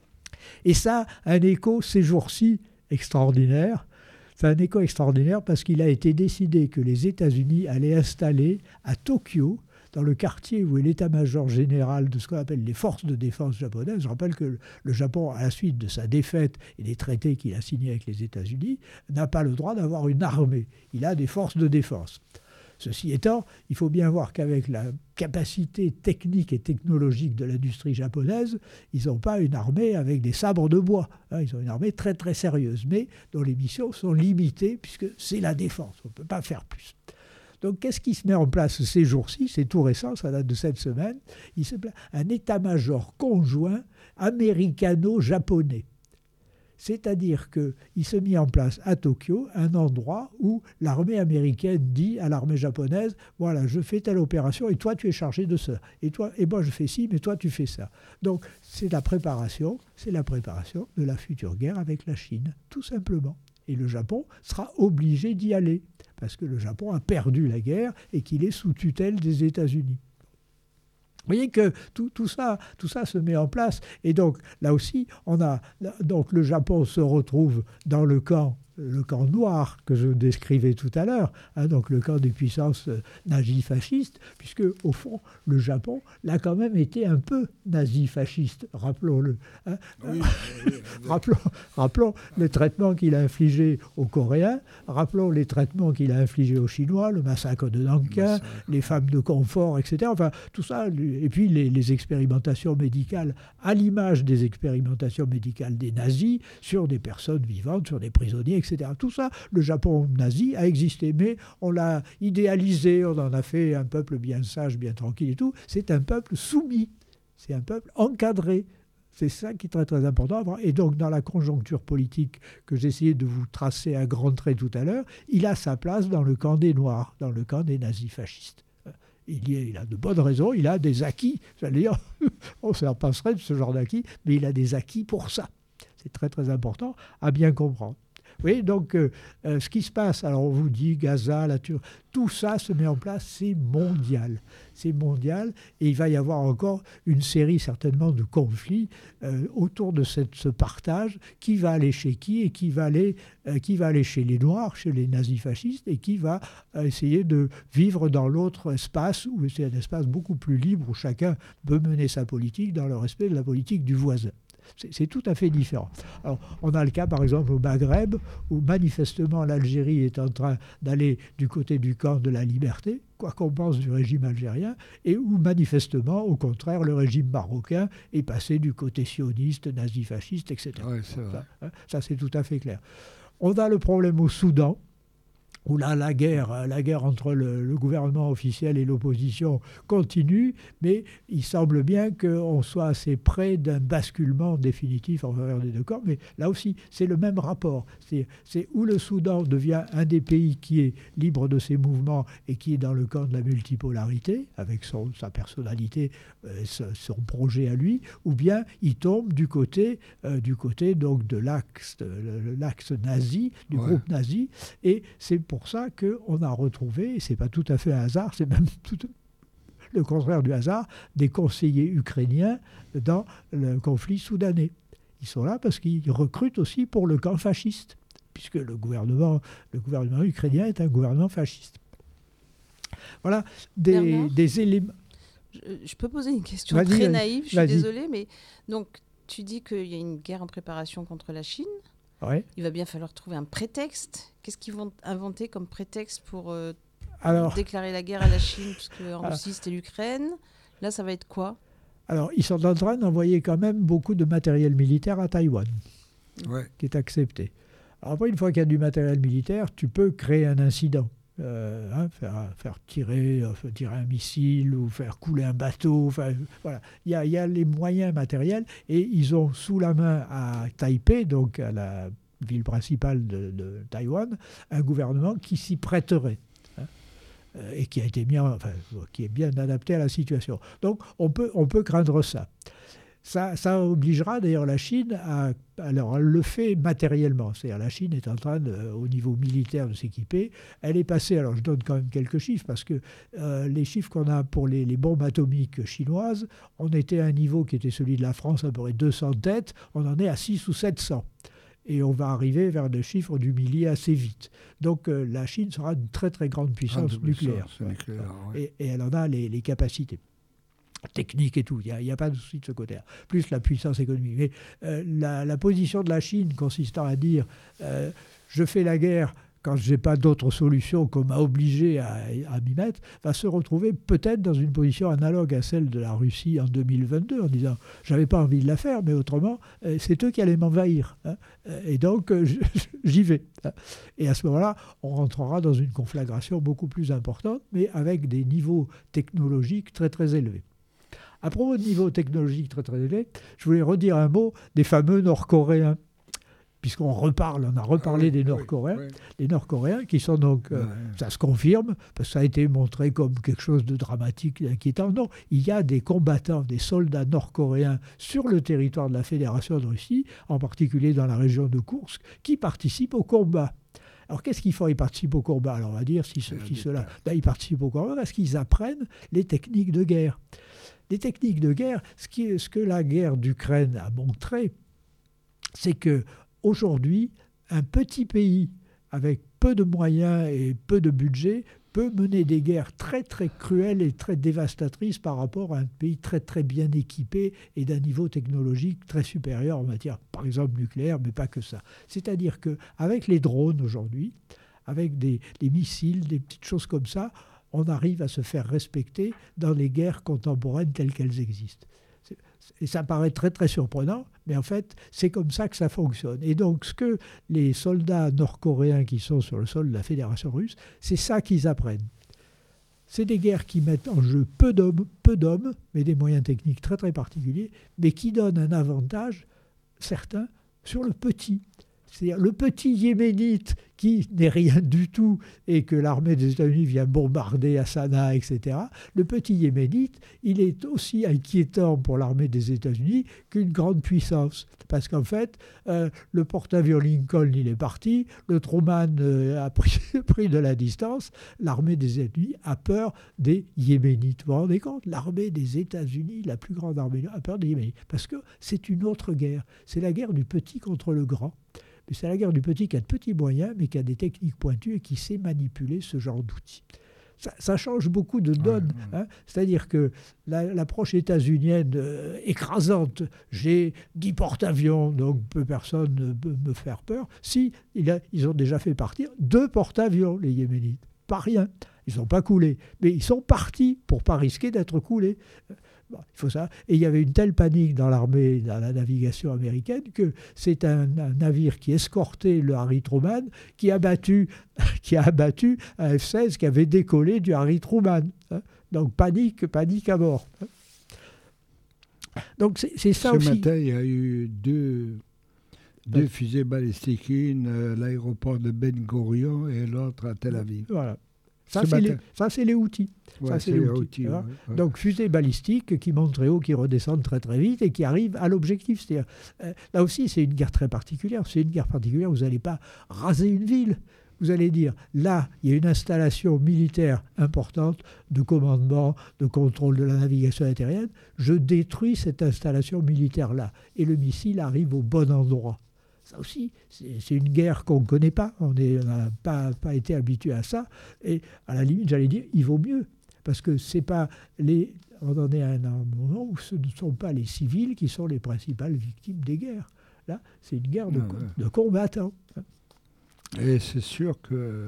Et ça a un écho ces jours-ci extraordinaire. C'est un écho extraordinaire parce qu'il a été décidé que les États-Unis allaient installer à Tokyo, dans le quartier où est l'état-major général de ce qu'on appelle les forces de défense japonaises. Je rappelle que le Japon, à la suite de sa défaite et des traités qu'il a signés avec les États-Unis, n'a pas le droit d'avoir une armée. Il a des forces de défense. Ceci étant, il faut bien voir qu'avec la capacité technique et technologique de l'industrie japonaise, ils n'ont pas une armée avec des sabres de bois. Ils ont une armée très très sérieuse, mais dont les missions sont limitées puisque c'est la défense. On ne peut pas faire plus. Donc qu'est-ce qui se met en place ces jours-ci ? C'est tout récent, ça date de cette semaine. Il se place un état-major conjoint américano-japonais. C'est-à-dire qu'il se mit en place à Tokyo un endroit où l'armée américaine dit à l'armée japonaise « Voilà, je fais telle opération et toi tu es chargé de ça. Et, toi, et moi je fais ci, mais toi tu fais ça. » Donc c'est la préparation, c'est la préparation de la future guerre avec la Chine, tout simplement. Et le Japon sera obligé d'y aller, parce que le Japon a perdu la guerre et qu'il est sous tutelle des États-Unis. Vous voyez que tout, tout, ça, tout ça se met en place. Et donc, là aussi, on a, donc le Japon se retrouve dans le camp, le camp noir que je décrivais tout à l'heure, hein, donc le camp des puissances nazi-fascistes, puisque, au fond, le Japon l'a quand même été un peu nazi-fasciste, rappelons-le. Hein. Oui, oui, oui, oui. rappelons, rappelons les traitements qu'il a infligés aux Coréens, rappelons les traitements qu'il a infligés aux Chinois, le massacre de Nankin, les femmes de confort, et cetera. Enfin, tout ça, et puis les, les expérimentations médicales, à l'image des expérimentations médicales des nazis, sur des personnes vivantes, sur des prisonniers, et cetera. Tout ça, le Japon nazi a existé, mais on l'a idéalisé, on en a fait un peuple bien sage, bien tranquille et tout. C'est un peuple soumis, c'est un peuple encadré. C'est ça qui est très très important. Et donc dans la conjoncture politique que j'essayais de vous tracer à grands traits tout à l'heure, il a sa place dans le camp des Noirs, dans le camp des nazis fascistes. Il, y a, il a de bonnes raisons, il a des acquis. J'allais dire, on s'en passerait de ce genre d'acquis, mais il a des acquis pour ça. C'est très très important à bien comprendre. Oui, donc euh, euh, ce qui se passe, alors on vous dit Gaza, la Turquie, tout ça se met en place, c'est mondial. C'est mondial et il va y avoir encore une série certainement de conflits euh, autour de cette, ce partage, qui va aller chez qui et qui va aller, euh, qui va aller chez les Noirs, chez les nazis fascistes et qui va euh, essayer de vivre dans l'autre espace où c'est un espace beaucoup plus libre où chacun peut mener sa politique dans le respect de la politique du voisin. C'est, c'est tout à fait différent. Alors, on a le cas, par exemple, au Maghreb, où manifestement l'Algérie est en train d'aller du côté du camp de la liberté, quoi qu'on pense du régime algérien, et où manifestement, au contraire, le régime marocain est passé du côté sioniste, nazi-fasciste, et cetera. Ouais, c'est vrai. Ça, hein, ça, c'est tout à fait clair. On a le problème au Soudan, où là, la guerre, la guerre entre le, le gouvernement officiel et l'opposition continue, mais il semble bien qu'on soit assez près d'un basculement définitif en faveur des deux camps. Mais là aussi, c'est le même rapport. C'est, c'est où le Soudan devient un des pays qui est libre de ses mouvements et qui est dans le camp de la multipolarité, avec son, sa personnalité, euh, son projet à lui, ou bien il tombe du côté, euh, du côté donc, de l'axe, de, l'axe nazi, du ouais. groupe nazi, et c'est pour pour ça qu'on a retrouvé, et ce n'est pas tout à fait un hasard, c'est même tout le contraire du hasard, des conseillers ukrainiens dans le conflit soudanais. Ils sont là parce qu'ils recrutent aussi pour le camp fasciste, puisque le gouvernement, le gouvernement ukrainien est un gouvernement fasciste. Voilà des, des éléments... Je, je peux poser une question vas-y, très naïve, je suis vas-y. désolée, mais donc tu dis qu'il y a une guerre en préparation contre la Chine. Ouais. Il va bien falloir trouver un prétexte. Qu'est-ce qu'ils vont inventer comme prétexte pour euh, alors, déclarer la guerre à la Chine, puisque en Russie c'était l'Ukraine. Là, ça va être quoi? Alors, ils sont en train d'envoyer quand même beaucoup de matériel militaire à Taïwan, ouais. qui est accepté. Alors après, une fois qu'il y a du matériel militaire, tu peux créer un incident. Euh, hein, faire, faire tirer, euh, tirer un missile ou faire couler un bateau. Voilà. Il y a, il y a les moyens matériels et ils ont sous la main à Taipei, donc à la ville principale de, de Taïwan, un gouvernement qui s'y prêterait hein, euh, et qui a été mis, en, enfin, qui est bien adapté à la situation. Donc on peut, on peut craindre ça. Ça, ça obligera d'ailleurs la Chine à... Alors, elle le fait matériellement. C'est-à-dire la Chine est en train, de, au niveau militaire, de s'équiper. Elle est passée... Alors, je donne quand même quelques chiffres, parce que euh, les chiffres qu'on a pour les, les bombes atomiques chinoises, on était à un niveau qui était celui de la France, à peu près deux cents têtes. On en est à six ou sept cents. Et on va arriver vers des chiffres du millier assez vite. Donc, euh, la Chine sera une très, très grande puissance ah, nucléaire. Puissance, nucléaire ouais. et, et elle en a les, les capacités technique et tout, il n'y a, a pas de souci de ce côté-là, plus la puissance économique. Mais euh, la, la position de la Chine consistant à dire euh, je fais la guerre quand je n'ai pas d'autre solution qu'on m'a obligé à, à m'y mettre, va se retrouver peut-être dans une position analogue à celle de la Russie en deux mille vingt-deux, en disant j'avais pas envie de la faire, mais autrement, euh, c'est eux qui allaient m'envahir. Hein, et donc, euh, j'y vais. Hein. Et à ce moment-là, on rentrera dans une conflagration beaucoup plus importante, mais avec des niveaux technologiques très très élevés. À propos de niveau technologique très très élevé, je voulais redire un mot des fameux Nord-Coréens, puisqu'on reparle, on a reparlé ah oui, des Nord-Coréens, oui, oui. Les Nord-Coréens qui sont donc, euh, ouais. ça se confirme, parce que ça a été montré comme quelque chose de dramatique, d'inquiétant. Non, il y a des combattants, des soldats nord-coréens sur le territoire de la Fédération de Russie, en particulier dans la région de Koursk, qui participent au combat. Alors, qu'est-ce qu'ils font? Ils participent au combat. Alors, on va dire, si, ce, si cela... Ben, ils participent au combat parce qu'ils apprennent les techniques de guerre. Les techniques de guerre, ce, qui, ce que la guerre d'Ukraine a montré, c'est qu'aujourd'hui, un petit pays avec peu de moyens et peu de budget peut mener des guerres très très cruelles et très dévastatrices par rapport à un pays très très bien équipé et d'un niveau technologique très supérieur en matière, par exemple, nucléaire, mais pas que ça. C'est-à-dire qu'avec les drones aujourd'hui, avec des, des missiles, des petites choses comme ça, on arrive à se faire respecter dans les guerres contemporaines telles qu'elles existent. Et ça paraît très très surprenant, mais en fait, c'est comme ça que ça fonctionne. Et donc, ce que les soldats nord-coréens qui sont sur le sol de la Fédération russe, c'est ça qu'ils apprennent. C'est des guerres qui mettent en jeu peu d'hommes, peu d'hommes, mais des moyens techniques très très particuliers, mais qui donnent un avantage certain sur le petit. C'est-à-dire le petit yéménite qui qui n'est rien du tout, et que l'armée des États-Unis vient bombarder à Sanaa, et cetera, le petit Yéménite, il est aussi inquiétant pour l'armée des États-Unis qu'une grande puissance. Parce qu'en fait, euh, le porte-avions Lincoln, il est parti, le Truman euh, a pris, pris de la distance, l'armée des États-Unis a peur des Yéménites. Vous vous rendez compte? L'armée des États-Unis, la plus grande armée, a peur des Yéménites. Parce que c'est une autre guerre. C'est la guerre du petit contre le grand. Mais c'est la guerre du petit qui a de petits moyens, mais qui a des techniques pointues et qui sait manipuler ce genre d'outils. Ça, ça change beaucoup de donne. Ouais, ouais. Hein. C'est-à-dire que la, l'approche états-unienne euh, écrasante, j'ai dix porte-avions, donc peu personne ne peut me faire peur. Si, il a, ils ont déjà fait partir deux porte-avions, les Yéménites. Pas rien. Ils n'ont pas coulé. Mais ils sont partis pour ne pas risquer d'être coulés. Bon, il faut ça. Et il y avait une telle panique dans l'armée, dans la navigation américaine, que c'est un, un navire qui escortait le Harry Truman qui a abattu, qui a abattu un F seize qui avait décollé du Harry Truman. Hein. Donc panique, panique à bord. Donc c'est, c'est ça Ce aussi. Ce matin, il y a eu deux, deux fusées balistiques, une à l'aéroport de Ben Gurion et l'autre à Tel Aviv. Voilà. Ça c'est, les, ça, c'est les outils. Ouais, ça, c'est, c'est les les outils. outils ouais, ouais. Donc, fusées balistiques qui montent très haut, qui redescendent très très vite et qui arrivent à l'objectif. C'est-à-dire, euh, là aussi, c'est une guerre très particulière. C'est une guerre particulière, vous n'allez pas raser une ville. Vous allez dire, là, il y a une installation militaire importante de commandement, de contrôle de la navigation aérienne. Je détruis cette installation militaire-là. Et le missile arrive au bon endroit. Ça aussi, c'est, c'est une guerre qu'on ne connaît pas. On n'a pas, pas été habitué à ça. Et à la limite, j'allais dire, il vaut mieux. Parce que c'est pas les, on en est à un moment où ce ne sont pas les civils qui sont les principales victimes des guerres. Là, c'est une guerre de, ah, ouais. de combattants. Et c'est sûr que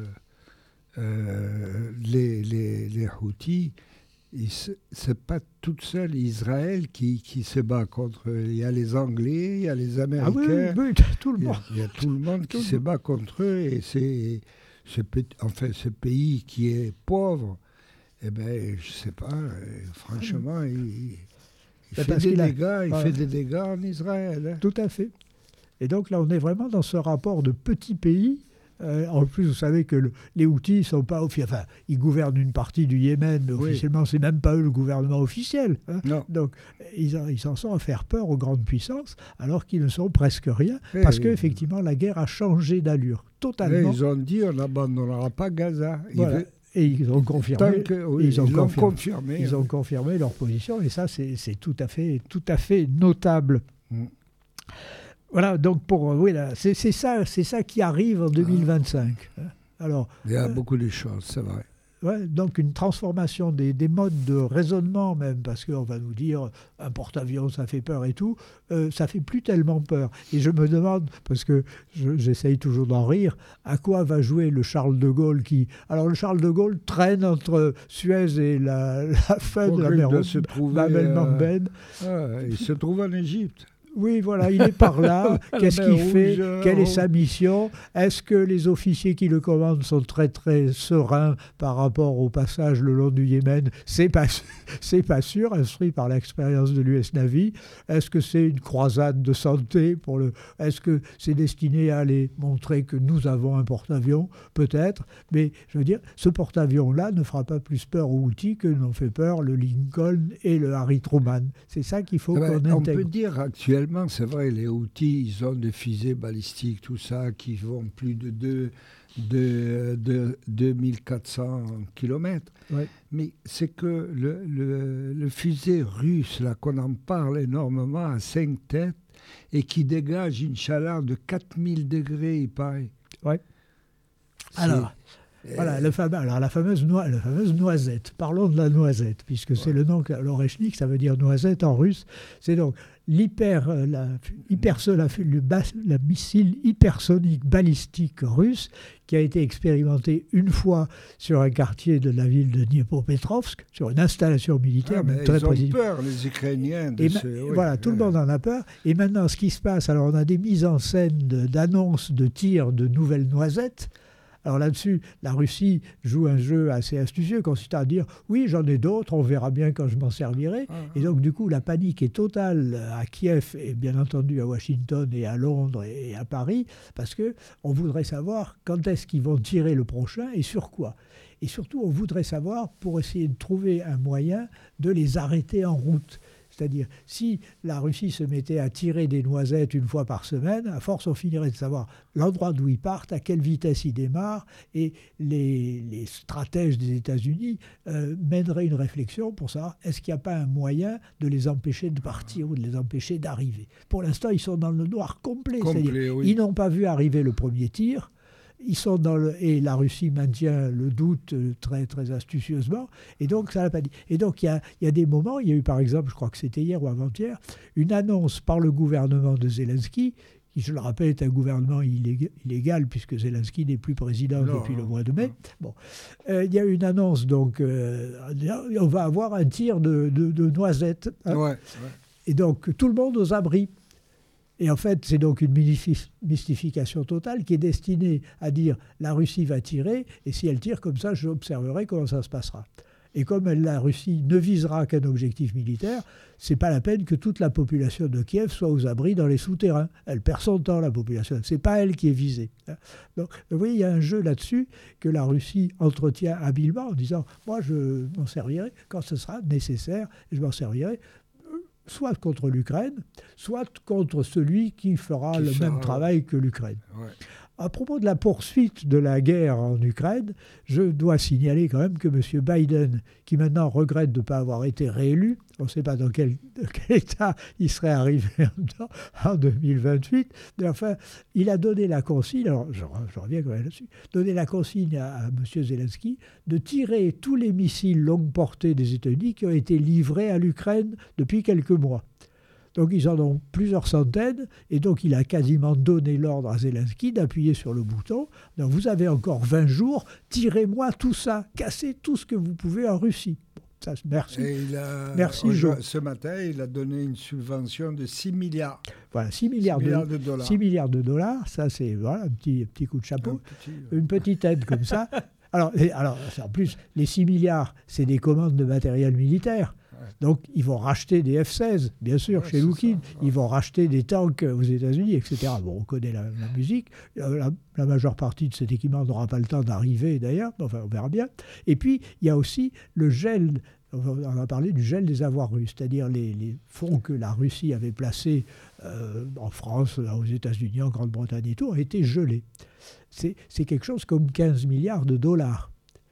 euh, les, les, les Houthis, ce n'est pas toute seule Israël qui, qui se bat contre eux. Il y a les Anglais, il y a les Américains. Ah oui, oui, tout le monde. Il y a, il y a tout le monde qui se bat contre eux. Et c'est ce, enfin, ce pays qui est pauvre, eh ben, je ne sais pas, franchement, il, il, fait, des dégâts, a, il voilà. fait des dégâts en Israël. Hein. Tout à fait. Et donc là, on est vraiment dans ce rapport de petits pays. Euh, en plus, vous savez que le, les Houthis sont pas enfin, ils gouvernent une partie du Yémen, mais oui. officiellement, c'est même pas eux le gouvernement officiel. Hein. Donc, ils, en, ils en sont à faire peur aux grandes puissances, alors qu'ils ne sont presque rien, et parce oui. qu'effectivement, la guerre a changé d'allure, totalement. Et ils ont dit, on n'abandonnera pas Gaza. Voilà. Veut... Et ils ont confirmé, que, oui, ils, ont ils, confirmé, confirmé, ils ont confirmé leur position, et ça, c'est, c'est tout à fait, tout à fait notable. Mm. Voilà, donc pour oui, là, c'est, c'est ça, c'est ça qui arrive en deux mille vingt-cinq. Alors, il y a euh, beaucoup de choses, c'est vrai. Ouais, donc une transformation des, des modes de raisonnement même, parce qu'on va nous dire un porte-avions ça fait peur et tout, euh, ça fait plus tellement peur. Et je me demande, parce que je, j'essaye toujours d'en rire, à quoi va jouer le Charles de Gaulle qui... Alors le Charles de Gaulle traîne entre Suez et la, la fin Pour de la mer Bab-el-Mandeb. Euh, ah, il se trouve en Égypte. Oui, voilà, il est par là. Qu'est-ce qu'il fait? Quelle est sa mission? Est-ce que les officiers qui le commandent sont très, très sereins par rapport au passage le long du Yémen? C'est pas, c'est pas sûr, instruit par l'expérience de l'U S Navy. Est-ce que c'est une croisade de santé pour le... Est-ce que c'est destiné à aller montrer que nous avons un porte-avions? Peut-être. Mais, je veux dire, ce porte-avions-là ne fera pas plus peur aux Houthis que n'ont fait peur le Lincoln et le Harry Truman. C'est ça qu'il faut ben, qu'on on intègre. On peut dire actuellement, c'est vrai, les Houthis, ils ont des fusées balistiques, tout ça, qui vont plus de, deux, de, de deux mille quatre cents kilomètres. Ouais. Mais c'est que le, le, le fusée russe, là, qu'on en parle énormément, à cinq têtes, et qui dégage une chaleur de quatre mille degrés, il paraît. Oui. Alors... Voilà, le fameux, alors la fameuse, noi, la fameuse noisette. Parlons de la noisette, puisque ouais. c'est le nom, l'orechnik, ça veut dire noisette en russe. C'est donc l'hyper, la, hyper, la, le bas, la missile hypersonique balistique russe qui a été expérimenté une fois sur un quartier de la ville de Dniepropetrovsk, sur une installation militaire. Ah, mais très ils ont précis. peur, les Ukrainiens. De Et ce, ma, oui, voilà, tout ouais. le monde en a peur. Et maintenant, ce qui se passe, alors on a des mises en scène de, d'annonces de tirs de nouvelles noisettes. Alors là-dessus, la Russie joue un jeu assez astucieux, consistant à dire « oui, j'en ai d'autres, on verra bien quand je m'en servirai ». Et donc du coup, la panique est totale à Kiev et bien entendu à Washington et à Londres et à Paris, parce qu'on voudrait savoir quand est-ce qu'ils vont tirer le prochain et sur quoi. Et surtout, on voudrait savoir pour essayer de trouver un moyen de les arrêter en route. C'est-à-dire, si la Russie se mettait à tirer des noisettes une fois par semaine, à force, on finirait de savoir l'endroit d'où ils partent, à quelle vitesse ils démarrent, et les, les stratèges des États-Unis euh, mèneraient une réflexion pour savoir est-ce qu'il n'y a pas un moyen de les empêcher de partir ou de les empêcher d'arriver. Pour l'instant, ils sont dans le noir complet. complet C'est-à-dire, oui. Ils n'ont pas vu arriver le premier tir. Ils sont dans le, et la Russie maintient le doute très, très astucieusement. Et donc, ça n'a pas dit. Et donc, il y a, il y a des moments, il y a eu par exemple, je crois que c'était hier ou avant-hier, une annonce par le gouvernement de Zelensky, qui, je le rappelle, est un gouvernement illégal, illégal puisque Zelensky n'est plus président non, depuis le mois de mai. Bon. Euh, il y a eu une annonce, donc, euh, on va avoir un tir de, de, de noisettes. Hein. Ouais, ouais. Et donc, tout le monde aux abris. Et en fait, c'est donc une mystification totale qui est destinée à dire la Russie va tirer, et si elle tire comme ça, j'observerai comment ça se passera. Et comme elle, la Russie ne visera qu'un objectif militaire, ce n'est pas la peine que toute la population de Kiev soit aux abris dans les souterrains. Elle perd son temps, la population. Ce n'est pas elle qui est visée. Donc, vous voyez, il y a un jeu là-dessus que la Russie entretient habilement en disant « moi, je m'en servirai quand ce sera nécessaire, je m'en servirai ». Soit contre l'Ukraine, soit contre celui qui fera qui le fera... même travail que l'Ukraine. Ouais. À propos de la poursuite de la guerre en Ukraine, je dois signaler quand même que M. Biden, qui maintenant regrette de ne pas avoir été réélu, on ne sait pas dans quel, dans quel état il serait arrivé en deux mille vingt-huit, mais enfin, il a donné la consigne, alors je, je reviens quand même là-dessus, donné la consigne à, à M. Zelensky de tirer tous les missiles longue portée des États-Unis qui ont été livrés à l'Ukraine depuis quelques mois. Donc ils en ont plusieurs centaines, et donc il a quasiment donné l'ordre à Zelensky d'appuyer sur le bouton. Donc vous avez encore vingt jours, tirez-moi tout ça, cassez tout ce que vous pouvez en Russie. Bon, ça, merci. Et il a, merci, ce matin, il a donné une subvention de six milliards. Voilà, six milliards, six milliards de, de dollars. six milliards de dollars, ça c'est voilà, un petit, petit coup de chapeau, petit, ouais. Une petite aide comme ça. Alors, et, alors, en plus, les six milliards, c'est des commandes de matériel militaire. Donc, ils vont racheter des F seize, bien sûr, ouais, chez Loukhin. Ouais. Ils vont racheter des tanks aux États-Unis, et cetera. Bon, on connaît la, la musique. La, la majeure partie de cet équipement n'aura pas le temps d'arriver, d'ailleurs. Enfin, on verra bien. Et puis, il y a aussi le gel. On a parlé du gel des avoirs russes, c'est-à-dire les, les fonds que la Russie avait placés euh, en France, aux États-Unis, en Grande-Bretagne et tout, ont été gelés. C'est, c'est quelque chose comme quinze milliards de dollars.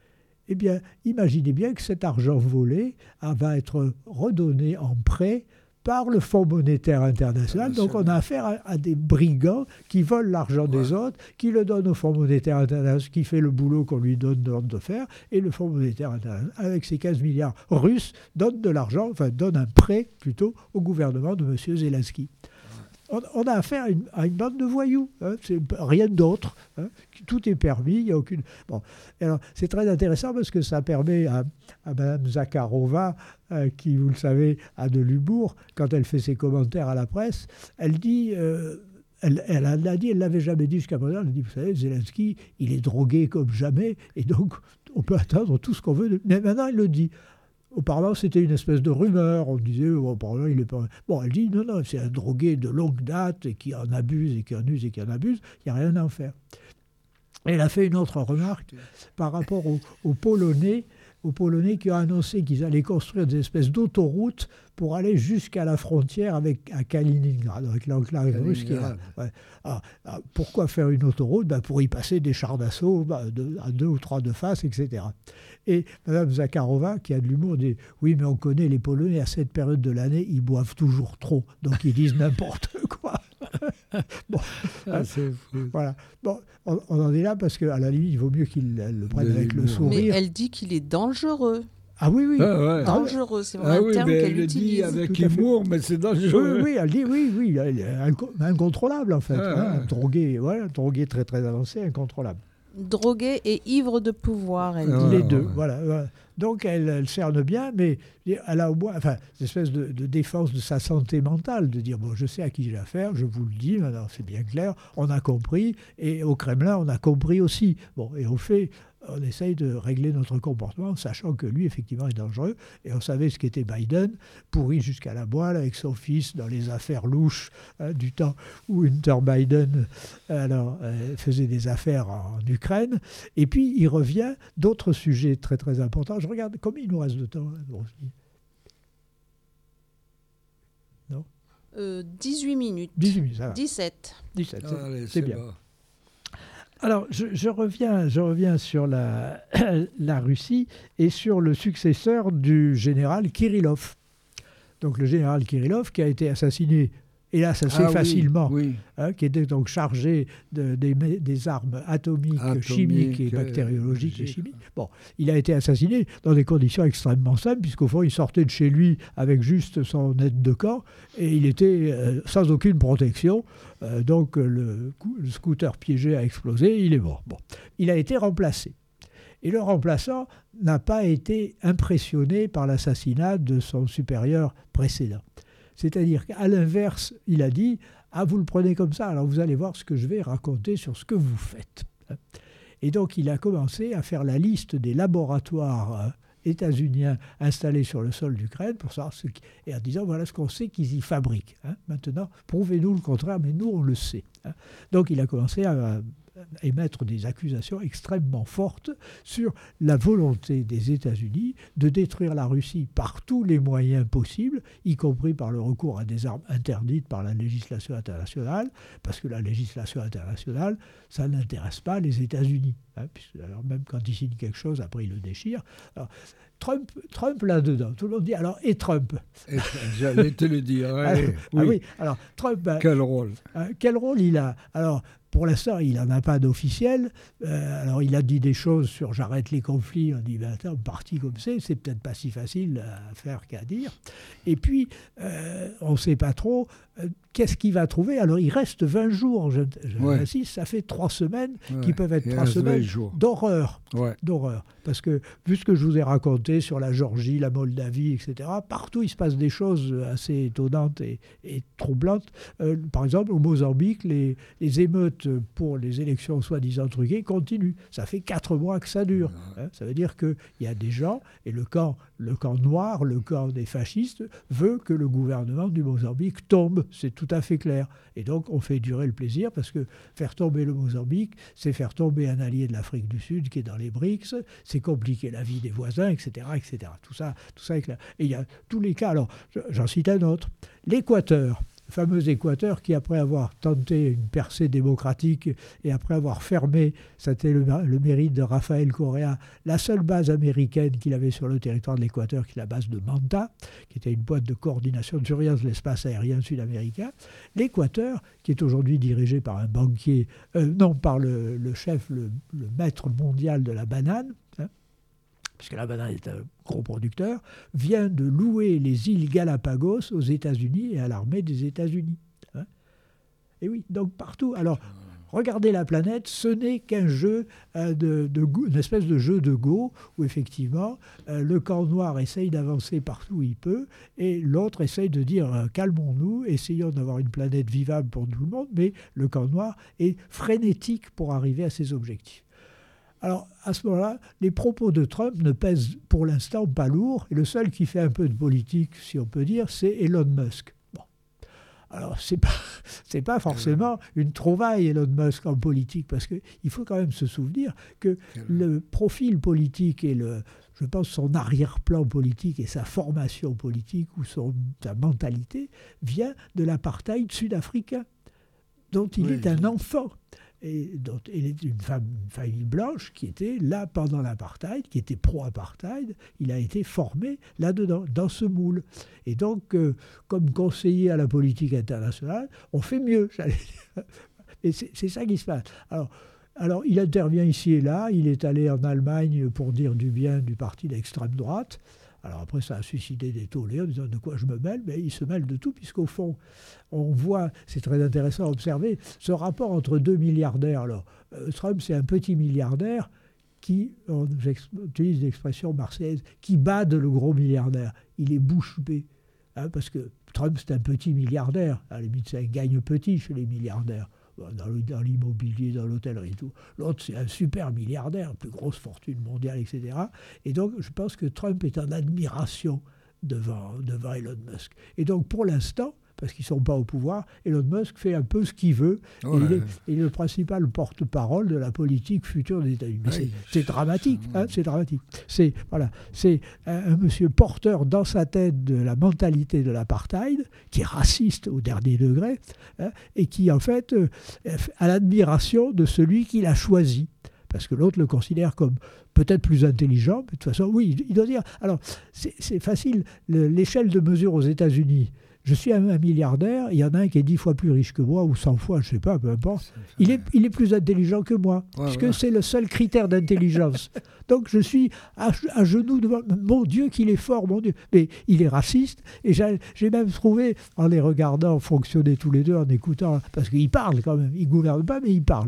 Eh bien, imaginez bien que cet argent volé va être redonné en prêt par le Fonds monétaire international. Donc, on a affaire à, à des brigands qui volent l'argent des ouais. autres, qui le donnent au Fonds monétaire international, qui fait le boulot qu'on lui donne l'ordre de faire, et le Fonds monétaire international, avec ses quinze milliards russes, donne de l'argent, enfin, donne un prêt plutôt au gouvernement de M. Zelensky. On, on a affaire à une, à une bande de voyous, hein, c'est rien d'autre. Hein, tout est permis, il n'y a aucune... Bon, alors, c'est très intéressant parce que ça permet à, à Mme Zakharova, euh, qui, vous le savez, a de l'humour, quand elle fait ses commentaires à la presse, elle dit... Euh, Elle, elle l'a dit, elle ne l'avait jamais dit jusqu'à présent. Elle a dit, vous savez, Zelensky, il est drogué comme jamais, et donc on peut attendre tout ce qu'on veut. De... Mais maintenant, il le dit. Auparavant, c'était une espèce de rumeur. On disait, oh, pardon, il est pas... Bon, elle dit, non, non, c'est un drogué de longue date et qui en abuse et qui en use et qui en abuse. Il n'y a rien à en faire. Elle a fait une autre remarque par rapport aux, aux Polonais, aux Polonais qui ont annoncé qu'ils allaient construire des espèces d'autoroutes pour aller jusqu'à la frontière avec à Kaliningrad, avec l'enclave russe. Qui est là. Ouais. Alors, alors, pourquoi faire une autoroute? Ben, pour y passer des chars d'assaut ben, de, à deux ou trois de face, et cetera. Et Mme Zakharova, qui a de l'humour, dit « Oui, mais on connaît les Polonais, à cette période de l'année, ils boivent toujours trop, donc ils disent n'importe quoi. » Bon, ah, c'est voilà. Bon, on, on en est là parce qu'à la limite, il vaut mieux qu'ils le prennent avec le sourire. Mais elle dit qu'il est dangereux. Ah oui, oui. Ah, ouais. Dangereux, c'est vraiment ah, un oui, terme qu'elle elle utilise. Elle le dit avec humour, mais c'est dangereux. Oui, oui, elle dit oui, oui, incontrôlable en fait. Ah, hein, ouais. drogué, voilà, drogué très très avancé, incontrôlable. Drogué et ivre de pouvoir, elle ah, dit. Les deux, voilà. voilà. Donc elle, elle cerne bien, mais elle a au moins, enfin, une espèce de, de défense de sa santé mentale, de dire, bon, je sais à qui j'ai affaire, je vous le dis, maintenant c'est bien clair, on a compris, et au Kremlin, on a compris aussi. Bon, et on fait... on essaye de régler notre comportement, sachant que lui, effectivement, est dangereux. Et on savait ce qu'était Biden, pourri jusqu'à la moelle, avec son fils dans les affaires louches hein, du temps où Hunter Biden alors, euh, faisait des affaires en Ukraine. Et puis, il revient d'autres sujets très, très importants. Je regarde, combien il nous reste de temps hein, non euh, dix-huit minutes. dix-huit minutes, ça va. dix-sept. dix-sept, c'est, Allez, c'est c'est bien. bon. Alors, je, je, reviens, je reviens sur la, la Russie et sur le successeur du général Kirillov. Donc, le général Kirillov qui a été assassiné, hélas assez ah, facilement, oui, oui. Hein, qui était donc chargé de, des, des armes atomiques, Atomique, chimiques et bactériologiques et chimiques. Bon, il a été assassiné dans des conditions extrêmement simples, puisqu'au fond, il sortait de chez lui avec juste son aide de camp et il était euh, sans aucune protection. Euh, donc, le, le scooter piégé a explosé, il est mort. Bon, il a été remplacé. Et le remplaçant n'a pas été impressionné par l'assassinat de son supérieur précédent. C'est-à-dire qu'à l'inverse, il a dit « Ah, vous le prenez comme ça, alors vous allez voir ce que je vais raconter sur ce que vous faites. » Et donc, il a commencé à faire la liste des laboratoires états-uniens installés sur le sol d'Ukraine pour savoir ce qui... et en disant « Voilà ce qu'on sait qu'ils y fabriquent. Hein. Maintenant, prouvez-nous le contraire, mais nous, on le sait. Hein. » Donc, il a commencé à émettre des accusations extrêmement fortes sur la volonté des États-Unis de détruire la Russie par tous les moyens possibles, y compris par le recours à des armes interdites par la législation internationale, parce que la législation internationale, ça n'intéresse pas les États-Unis. Hein, puisque, alors même quand ils signent quelque chose, après ils le déchirent. Alors, Trump, Trump là-dedans, tout le monde dit, alors, et Trump et, j'allais te le dire. ah, oui. ah oui, alors Trump... Quel rôle euh, Quel rôle il a alors, pour l'instant, il n'en a pas d'officiel. Euh, alors, il a dit des choses sur « j'arrête les conflits ». On dit ben, « attends, parti comme c'est, c'est peut-être pas si facile à faire qu'à dire ». Et puis, euh, on ne sait pas trop euh, qu'est-ce qu'il va trouver. Alors, il reste vingt jours, je, je ouais. insiste, ça fait trois semaines ouais. qui peuvent être trois semaines d'horreur. Ouais. d'horreur. Parce que, vu ce que je vous ai raconté sur la Géorgie, la Moldavie, et cetera, partout, il se passe des choses assez étonnantes et, et troublantes. Euh, par exemple, au Mozambique, les, les émeutes pour les élections soi-disant truquées continuent. Ça fait quatre mois que ça dure. Hein. Ça veut dire qu'il y a des gens, et le camp, le camp noir, le camp des fascistes, veut que le gouvernement du Mozambique tombe. C'est tout à fait clair. Et donc, on fait durer le plaisir, parce que faire tomber le Mozambique, c'est faire tomber un allié de l'Afrique du Sud qui est dans les BRICS, c'est compliquer la vie des voisins, et cetera, et cetera. Tout ça, tout ça est clair. Et il y a tous les cas. Alors, j'en cite un autre. L'Équateur. Le fameux Équateur qui, après avoir tenté une percée démocratique et après avoir fermé, c'était le, le mérite de Rafael Correa, la seule base américaine qu'il avait sur le territoire de l'Équateur, qui est la base de Manta, qui était une boîte de coordination de surveillance de l'espace aérien sud-américain. L'Équateur, qui est aujourd'hui dirigé par un banquier, euh, non, par le, le chef, le, le maître mondial de la banane, hein, puisque la banane est un gros producteur, vient de louer les îles Galapagos aux États-Unis et à l'armée des États-Unis. Hein. Et oui, donc partout. Alors, regardez la planète, ce n'est qu'un jeu, euh, de, de, une espèce de jeu de Go, où effectivement, euh, le camp noir essaye d'avancer partout où il peut, et l'autre essaye de dire euh, calmons-nous, essayons d'avoir une planète vivable pour tout le monde, mais le camp noir est frénétique pour arriver à ses objectifs. Alors, à ce moment-là, les propos de Trump ne pèsent pour l'instant pas lourd, et le seul qui fait un peu de politique, si on peut dire, c'est Elon Musk. Bon. Alors, ce n'est pas, c'est pas forcément une trouvaille, Elon Musk, en politique, parce qu'il faut quand même se souvenir que le profil politique et, le, je pense, son arrière-plan politique et sa formation politique ou son, sa mentalité vient de l'apartheid sud-africain, dont il oui, est un enfant. Et dont elle est une, femme, une famille blanche qui était là pendant l'apartheid, qui était pro-apartheid. Il a été formé là-dedans, dans ce moule. Et donc, euh, comme conseiller à la politique internationale, on fait mieux, j'allais dire. Et c'est, c'est ça qui se passe. Alors, alors, il intervient ici et là. Il est allé en Allemagne pour dire du bien du parti d'extrême droite. Alors après, ça a suscité des tollés en disant de quoi je me mêle, mais il se mêle de tout, puisqu'au fond, on voit, c'est très intéressant à observer, ce rapport entre deux milliardaires. Alors, euh, Trump, c'est un petit milliardaire qui, on utilise l'expression marseillaise, qui bade le gros milliardaire. Il est bouche bée. Hein, parce que Trump, c'est un petit milliardaire. À la limite, c'est un gagne petit chez les milliardaires. Dans, le, dans l'immobilier, dans l'hôtellerie et tout. L'autre, c'est un super milliardaire, plus grosse fortune mondiale, et cetera. Et donc, je pense que Trump est en admiration devant, devant Elon Musk. Et donc, pour l'instant, parce qu'ils ne sont pas au pouvoir, Elon Musk fait un peu ce qu'il veut. Ouais. Et il, est, il est le principal porte-parole de la politique future des États-Unis. Mais ouais, c'est, c'est dramatique, hein, c'est dramatique. C'est, voilà, c'est un, un monsieur porteur dans sa tête de la mentalité de l'apartheid, qui est raciste au dernier degré, hein, et qui, en fait, euh, a l'admiration de celui qu'il a choisi. Parce que l'autre le considère comme peut-être plus intelligent, mais de toute façon, oui, il doit dire... Alors, c'est, c'est facile, le, l'échelle de mesure aux États-Unis... Je suis un, un milliardaire, il y en a un qui est dix fois plus riche que moi, ou cent fois, je ne sais pas, peu importe. Il est, il est plus intelligent que moi, ouais, puisque ouais. c'est le seul critère d'intelligence. Donc je suis à, à genoux devant... Mon Dieu qu'il est fort, mon Dieu. Mais il est raciste, et j'ai, j'ai même trouvé, en les regardant fonctionner tous les deux, en écoutant, parce qu'ils parlent quand même, ils ne gouvernent pas, mais ils parlent.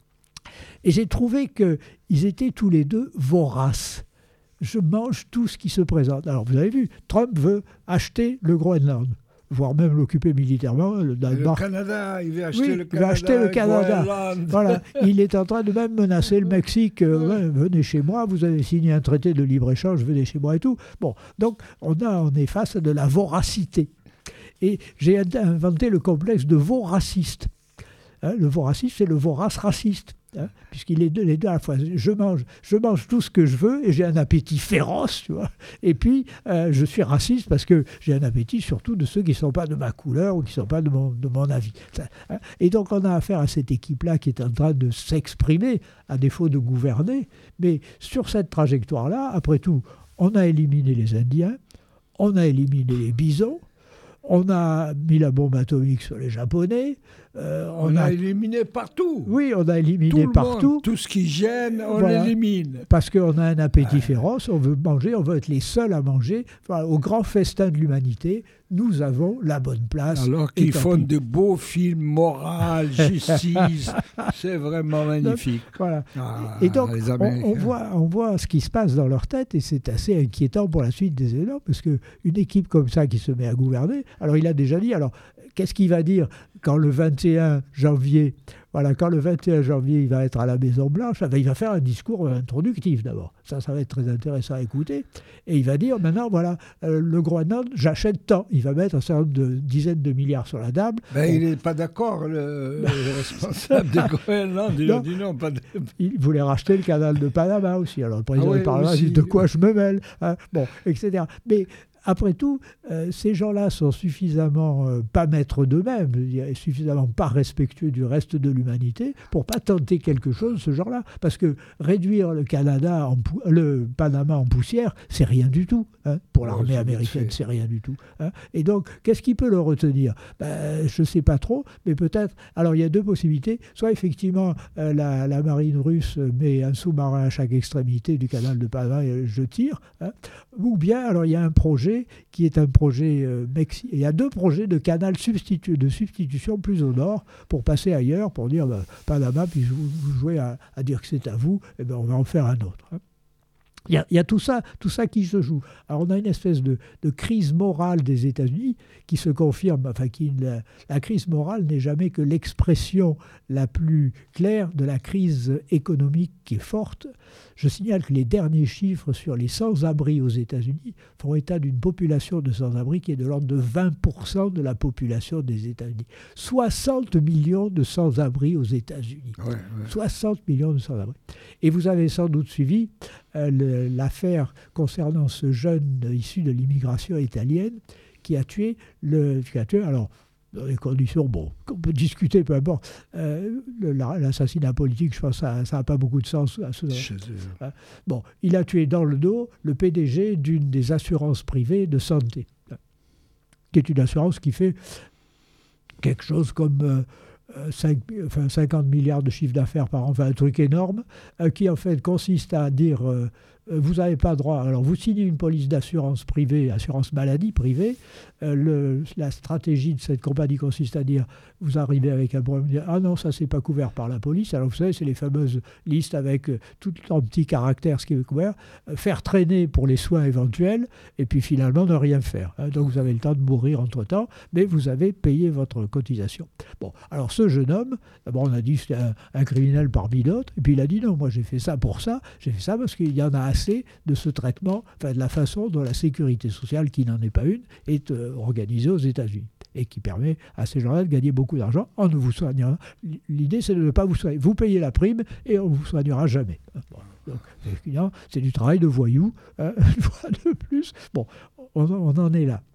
Et j'ai trouvé qu'ils étaient tous les deux voraces. Je mange tout ce qui se présente. Alors vous avez vu, Trump veut acheter le Groenland, voire même l'occuper militairement. Le, le Canada, il veut acheter oui, le Canada. Il veut acheter le Canada. Voilà. Il est en train de même menacer le Mexique. Euh, ouais, venez chez moi, vous avez signé un traité de libre-échange, venez chez moi et tout. Bon, donc on, a, on est face à de la voracité. Et j'ai inventé le complexe de voraciste. Hein, le voraciste, c'est le vorace raciste. Hein, puisqu'il est deux, les deux à la fois. Je mange, je mange tout ce que je veux et j'ai un appétit féroce, tu vois. Et puis, euh, je suis raciste parce que j'ai un appétit surtout de ceux qui ne sont pas de ma couleur ou qui ne sont pas de mon, de mon avis. Ça, hein. Et donc, on a affaire à cette équipe-là qui est en train de s'exprimer, à défaut de gouverner. Mais sur cette trajectoire-là, après tout, on a éliminé les Indiens, on a éliminé les bisons, on a mis la bombe atomique sur les Japonais. Euh, on, on a, a éliminé partout. Oui, on a éliminé tout partout. Monde, tout ce qui gêne, on voilà. l'élimine. Parce qu'on a un appétit ah. féroce, on veut manger, on veut être les seuls à manger. Enfin, au grand festin de l'humanité, nous avons la bonne place. Alors qu'ils font de beaux films moraux, justice, c'est vraiment magnifique. Donc, voilà. Ah, et donc, on, on, voit, on voit ce qui se passe dans leur tête et c'est assez inquiétant pour la suite des événements parce qu'une équipe comme ça qui se met à gouverner, alors il a déjà dit, alors qu'est-ce qu'il va dire quand le vingt et un janvier, voilà, quand le vingt et un janvier, il va être à la Maison-Blanche, il va faire un discours introductif d'abord. Ça, ça va être très intéressant à écouter. Et il va dire, maintenant, voilà, euh, le Groenland, j'achète tant. Il va mettre un certain nombre de dizaines de milliards sur la table. Ben, bon. Il n'est pas d'accord, le, le responsable du Groenland. Il a dit non, pas de... Il voulait racheter le canal de Panama aussi. Alors le président ah oui, parle là, il dit de quoi je me mêle, hein, bon, et cetera. Mais après tout, euh, ces gens-là sont suffisamment euh, pas maîtres d'eux-mêmes, suffisamment pas respectueux du reste de l'humanité pour pas tenter quelque chose de ce genre-là. Parce que réduire le Canada, en pou- le Panama en poussière, c'est rien du tout. Hein, pour l'armée oh, américaine, c'est rien du tout. Hein. Et donc, qu'est-ce qui peut le retenir ? Ben, je ne sais pas trop, mais peut-être... Alors, il y a deux possibilités. Soit, effectivement, euh, la, la marine russe met un sous-marin à chaque extrémité du canal de Panama et je tire. Hein. Ou bien, alors, il y a un projet qui est un projet euh, mexicain. Il y a deux projets de canal substitu- de substitution plus au nord pour passer ailleurs, pour dire ben, Panama, puis vous, vous jouez à, à dire que c'est à vous, et ben on va en faire un autre. Hein. Il y a, il y a tout ça, tout ça qui se joue. Alors on a une espèce de, de crise morale des États-Unis qui se confirme, enfin qui, la, la crise morale n'est jamais que l'expression la plus claire de la crise économique qui est forte. Je signale que les derniers chiffres sur les sans-abri aux États-Unis font état d'une population de sans-abri qui est de l'ordre de vingt pour cent de la population des États-Unis. soixante millions de sans-abri aux États-Unis. Ouais, ouais. soixante millions de sans-abri. Et vous avez sans doute suivi euh, le, l'affaire concernant ce jeune issu de l'immigration italienne qui a tué le... Qui a tué, alors, dans des conditions, bon, qu'on peut discuter, peu importe. Euh, le, l'assassinat politique, je pense que ça n'a pas beaucoup de sens. À ce hein. Bon, il a tué dans le dos le P D G d'une des assurances privées de santé, hein, qui est une assurance qui fait quelque chose comme euh, cinq, enfin, cinquante milliards de chiffre d'affaires par an, enfin un truc énorme, euh, qui en fait consiste à dire... Euh, vous n'avez pas droit. Alors, vous signez une police d'assurance privée, assurance maladie privée. Euh, le, la stratégie de cette compagnie consiste à dire, vous arrivez avec un problème, vous dites, ah non, ça, c'est pas couvert par la police. Alors, vous savez, c'est les fameuses listes avec euh, tout en petits caractères, ce qui est couvert. Euh, faire traîner pour les soins éventuels, et puis finalement, ne rien faire. Hein. Donc, vous avez le temps de mourir entre-temps, mais vous avez payé votre cotisation. Bon, alors, ce jeune homme, d'abord, on a dit que c'était un, un criminel parmi d'autres, et puis il a dit, non, moi, j'ai fait ça pour ça, j'ai fait ça parce qu'il y en a assez de ce traitement, enfin, de la façon dont la sécurité sociale, qui n'en est pas une, est euh, organisée aux États-Unis et qui permet à ces gens-là de gagner beaucoup d'argent en ne vous soignant. L'idée, c'est de ne pas vous soigner. Vous payez la prime et on ne vous soignera jamais. Bon, donc, c'est du travail de voyou, hein, une fois de plus. Bon, on, on en est là.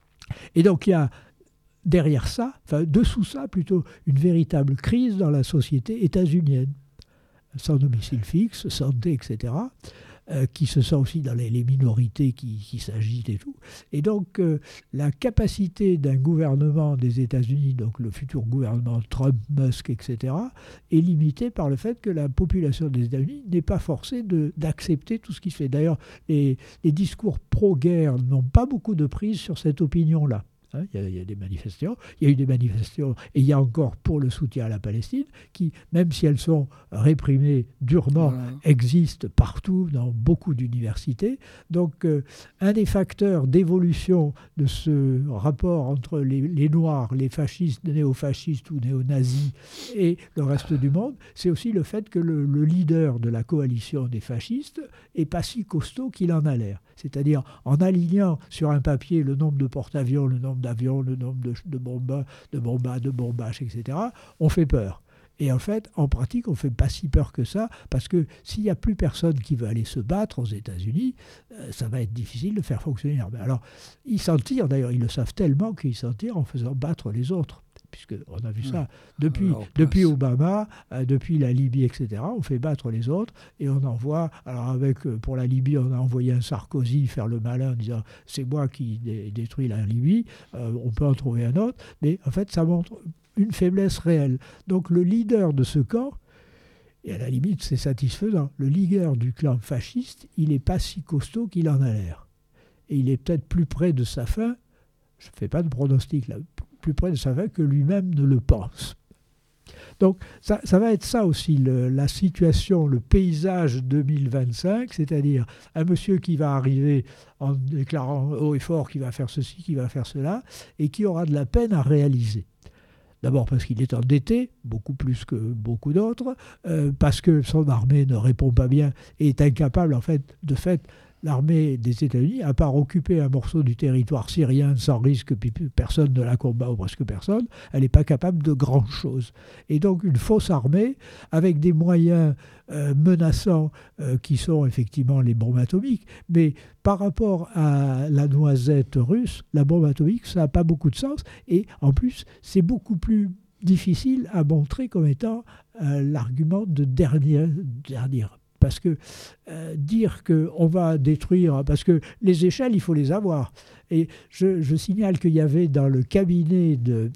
Et donc, il y a derrière ça, enfin dessous ça plutôt, une véritable crise dans la société états-unienne. Sans domicile fixe, santé, et cetera, euh, qui se sent aussi dans les, les minorités qui, qui s'agitent et tout. Et donc, euh, la capacité d'un gouvernement des États-Unis, donc le futur gouvernement Trump, Musk, et cetera, est limitée par le fait que la population des États-Unis n'est pas forcée de, d'accepter tout ce qui se fait. D'ailleurs, les, les discours pro-guerre n'ont pas beaucoup de prise sur cette opinion-là. Hein, il, y a, il y a des manifestations, il y a eu des manifestations, et il y a encore pour le soutien à la Palestine, qui, même si elles sont réprimées durement, voilà. existent partout dans beaucoup d'universités. Donc, euh, un des facteurs d'évolution de ce rapport entre les, les Noirs, les fascistes, néo-fascistes ou néo-nazis et le reste du monde, c'est aussi le fait que le, le leader de la coalition des fascistes n'est pas si costaud qu'il en a l'air. C'est-à-dire en alignant sur un papier le nombre de porte-avions, le nombre d'avions, le nombre de, de bombes, de bombas, de bombages, et cetera, on fait peur. Et en fait, en pratique, on ne fait pas si peur que ça, parce que s'il n'y a plus personne qui veut aller se battre aux États-Unis, euh, ça va être difficile de faire fonctionner l'armée. Alors, ils s'en tirent, d'ailleurs, ils le savent tellement qu'ils s'en tirent en faisant battre les autres. Puisqu'on a vu ça depuis, depuis Obama, euh, depuis la Libye, et cetera. On fait battre les autres et on envoie, alors avec, euh, pour la Libye, on a envoyé un Sarkozy faire le malin en disant « c'est moi qui dé- détruis la Libye euh, », on peut en trouver un autre, mais en fait ça montre une faiblesse réelle. Donc le leader de ce camp, et à la limite c'est satisfaisant, le leader du clan fasciste, il n'est pas si costaud qu'il en a l'air. Et il est peut-être plus près de sa fin, je ne fais pas de pronostic là, plus près de sa fin que lui-même ne le pense. Donc ça, ça va être ça aussi, le, la situation, le paysage deux mille vingt-cinq, c'est-à-dire un monsieur qui va arriver en déclarant haut et fort qu'il va faire ceci, qu'il va faire cela, et qui aura de la peine à réaliser. D'abord parce qu'il est endetté, beaucoup plus que beaucoup d'autres, euh, parce que son armée ne répond pas bien et est incapable, en fait, de fait, l'armée des États-Unis, à part occuper un morceau du territoire syrien sans risque, puis personne ne la combat ou presque personne, elle n'est pas capable de grand-chose. Et donc une fausse armée, avec des moyens euh, menaçants euh, qui sont effectivement les bombes atomiques, mais par rapport à la noisette russe, la bombe atomique, ça n'a pas beaucoup de sens, et en plus, c'est beaucoup plus difficile à montrer comme étant euh, l'argument de dernière, dernière Parce que euh, dire qu'on va détruire... Parce que les échelles, il faut les avoir. Et je, je signale qu'il y avait dans le cabinet de,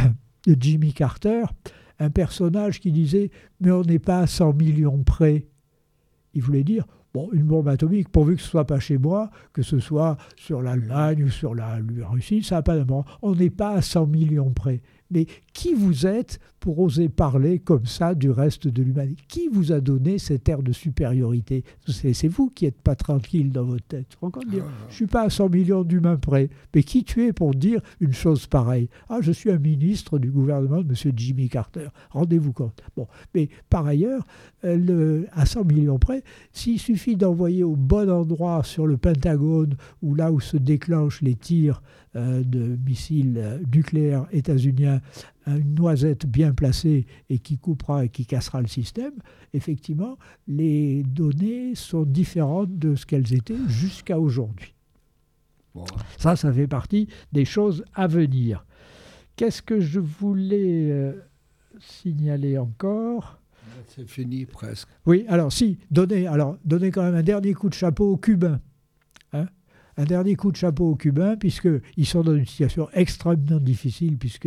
de Jimmy Carter un personnage qui disait « mais on n'est pas à cent millions près ». Il voulait dire « bon, une bombe atomique, pourvu que ce ne soit pas chez moi, que ce soit sur l'Allemagne ou sur la, la Russie, ça n'a pas d'importance. On n'est pas à cent millions près ». Mais qui vous êtes pour oser parler comme ça du reste de l'humanité? Qui vous a donné cet air de supériorité? C'est, c'est vous qui n'êtes pas tranquille dans votre tête. Encore dire, je ne suis pas à cent millions d'humains près. Mais qui tu es pour dire une chose pareille? Ah, je suis un ministre du gouvernement de M. Jimmy Carter. Rendez-vous compte. Bon, mais par ailleurs, le, à cent millions près, s'il suffit d'envoyer au bon endroit sur le Pentagone, ou là où se déclenchent les tirs euh, de missiles euh, nucléaires états-uniens, une noisette bien placée et qui coupera et qui cassera le système, effectivement, les données sont différentes de ce qu'elles étaient jusqu'à aujourd'hui. Bon. Ça, ça fait partie des choses à venir. Qu'est-ce que je voulais euh, signaler encore ? C'est fini presque. Oui, alors si, donner, alors, donner quand même un dernier coup de chapeau aux Cubains. Hein ? Un dernier coup de chapeau aux Cubains, puisqu'ils sont dans une situation extrêmement difficile, puisque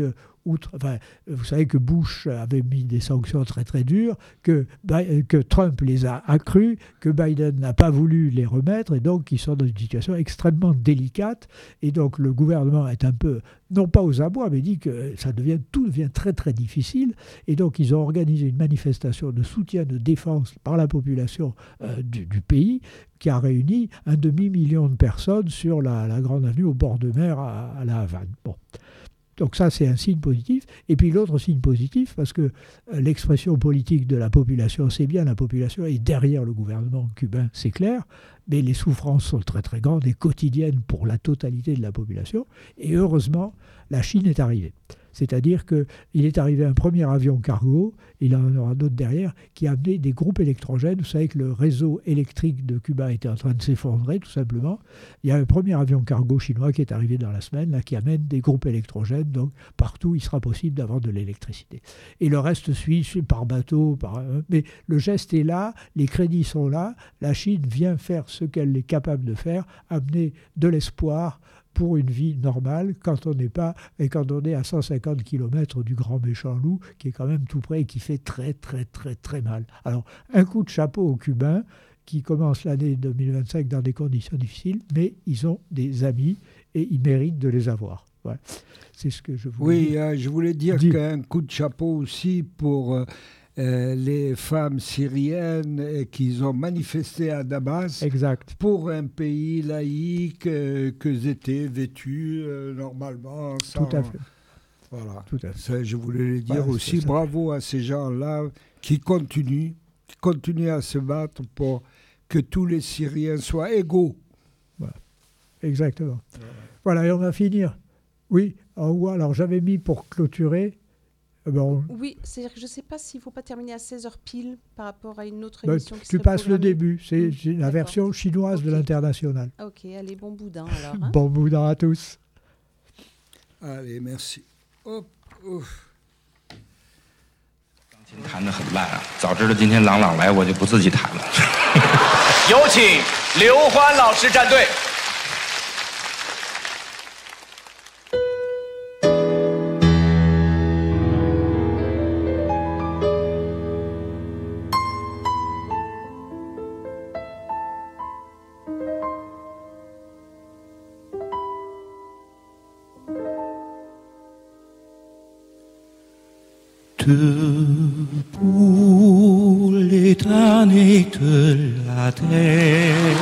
outre, enfin, vous savez que Bush avait mis des sanctions très très dures, que, que Trump les a accrues, que Biden n'a pas voulu les remettre, et donc ils sont dans une situation extrêmement délicate. Et donc le gouvernement est un peu, non pas aux abois, mais dit que ça devient, tout devient très très difficile. Et donc ils ont organisé une manifestation de soutien, de défense par la population euh, du, du pays, qui a réuni un demi-million de personnes sur la, la grande avenue au bord de mer à, à la Havane. Bon. Donc ça, c'est un signe positif. Et puis l'autre signe positif, parce que euh, l'expression politique de la population, c'est bien, la population est derrière le gouvernement cubain, c'est clair, mais les souffrances sont très très grandes et quotidiennes pour la totalité de la population. Et heureusement, la Chine est arrivée. C'est-à-dire qu'il est arrivé un premier avion cargo, il y en aura d'autres derrière, qui a amené des groupes électrogènes. Vous savez que le réseau électrique de Cuba était en train de s'effondrer, tout simplement. Il y a un premier avion cargo chinois qui est arrivé dans la semaine, là, qui amène des groupes électrogènes. Donc, partout, il sera possible d'avoir de l'électricité. Et le reste suit par bateau. Par... Mais le geste est là, les crédits sont là. La Chine vient faire ce qu'elle est capable de faire, amener de l'espoir pour une vie normale quand on n'est pas, et quand on est à cent cinquante kilomètres du grand méchant loup, qui est quand même tout près et qui fait très très très très mal. Alors, un coup de chapeau aux Cubains qui commencent l'année deux mille vingt-cinq dans des conditions difficiles, mais ils ont des amis et ils méritent de les avoir. Voilà. C'est ce que je voulais oui, dire. Oui, euh, je voulais dire Dis. qu'un coup de chapeau aussi pour... Euh, Euh, les femmes syriennes euh, qui ont manifesté à Damas exact. Pour un pays laïque euh, qu'elles étaient vêtues euh, normalement. Sans... Tout à fait. Voilà. Tout à fait. Ça, je voulais le dire ouais, aussi. Bravo à ces gens-là qui continuent, qui continuent à se battre pour que tous les Syriens soient égaux. Voilà. Exactement. Voilà. Voilà, et on va finir. Oui, en haut, alors j'avais mis pour clôturer. Bon. Oui, c'est-à-dire que je ne sais pas s'il ne faut pas terminer à seize heures pile par rapport à une autre Ben, émission qui tu serait passes programmée. le début, c'est, mmh, c'est la d'accord. version chinoise okay. de l'international. Ok, allez, bon boudin alors. Hein. Bon boudin à tous. Allez, merci. Hop, ouf. 弹得很烂啊！早知道今天郎朗来，我就不自己弹了。有请刘欢老师站队。 Debout l'éternité de la terre,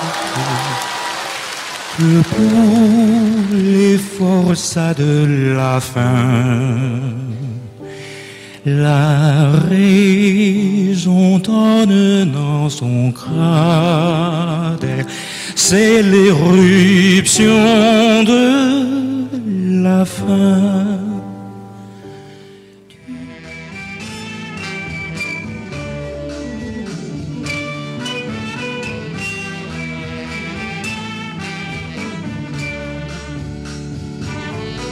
debout les forçats de la faim, la raison donne dans son cratère, c'est l'éruption de la faim.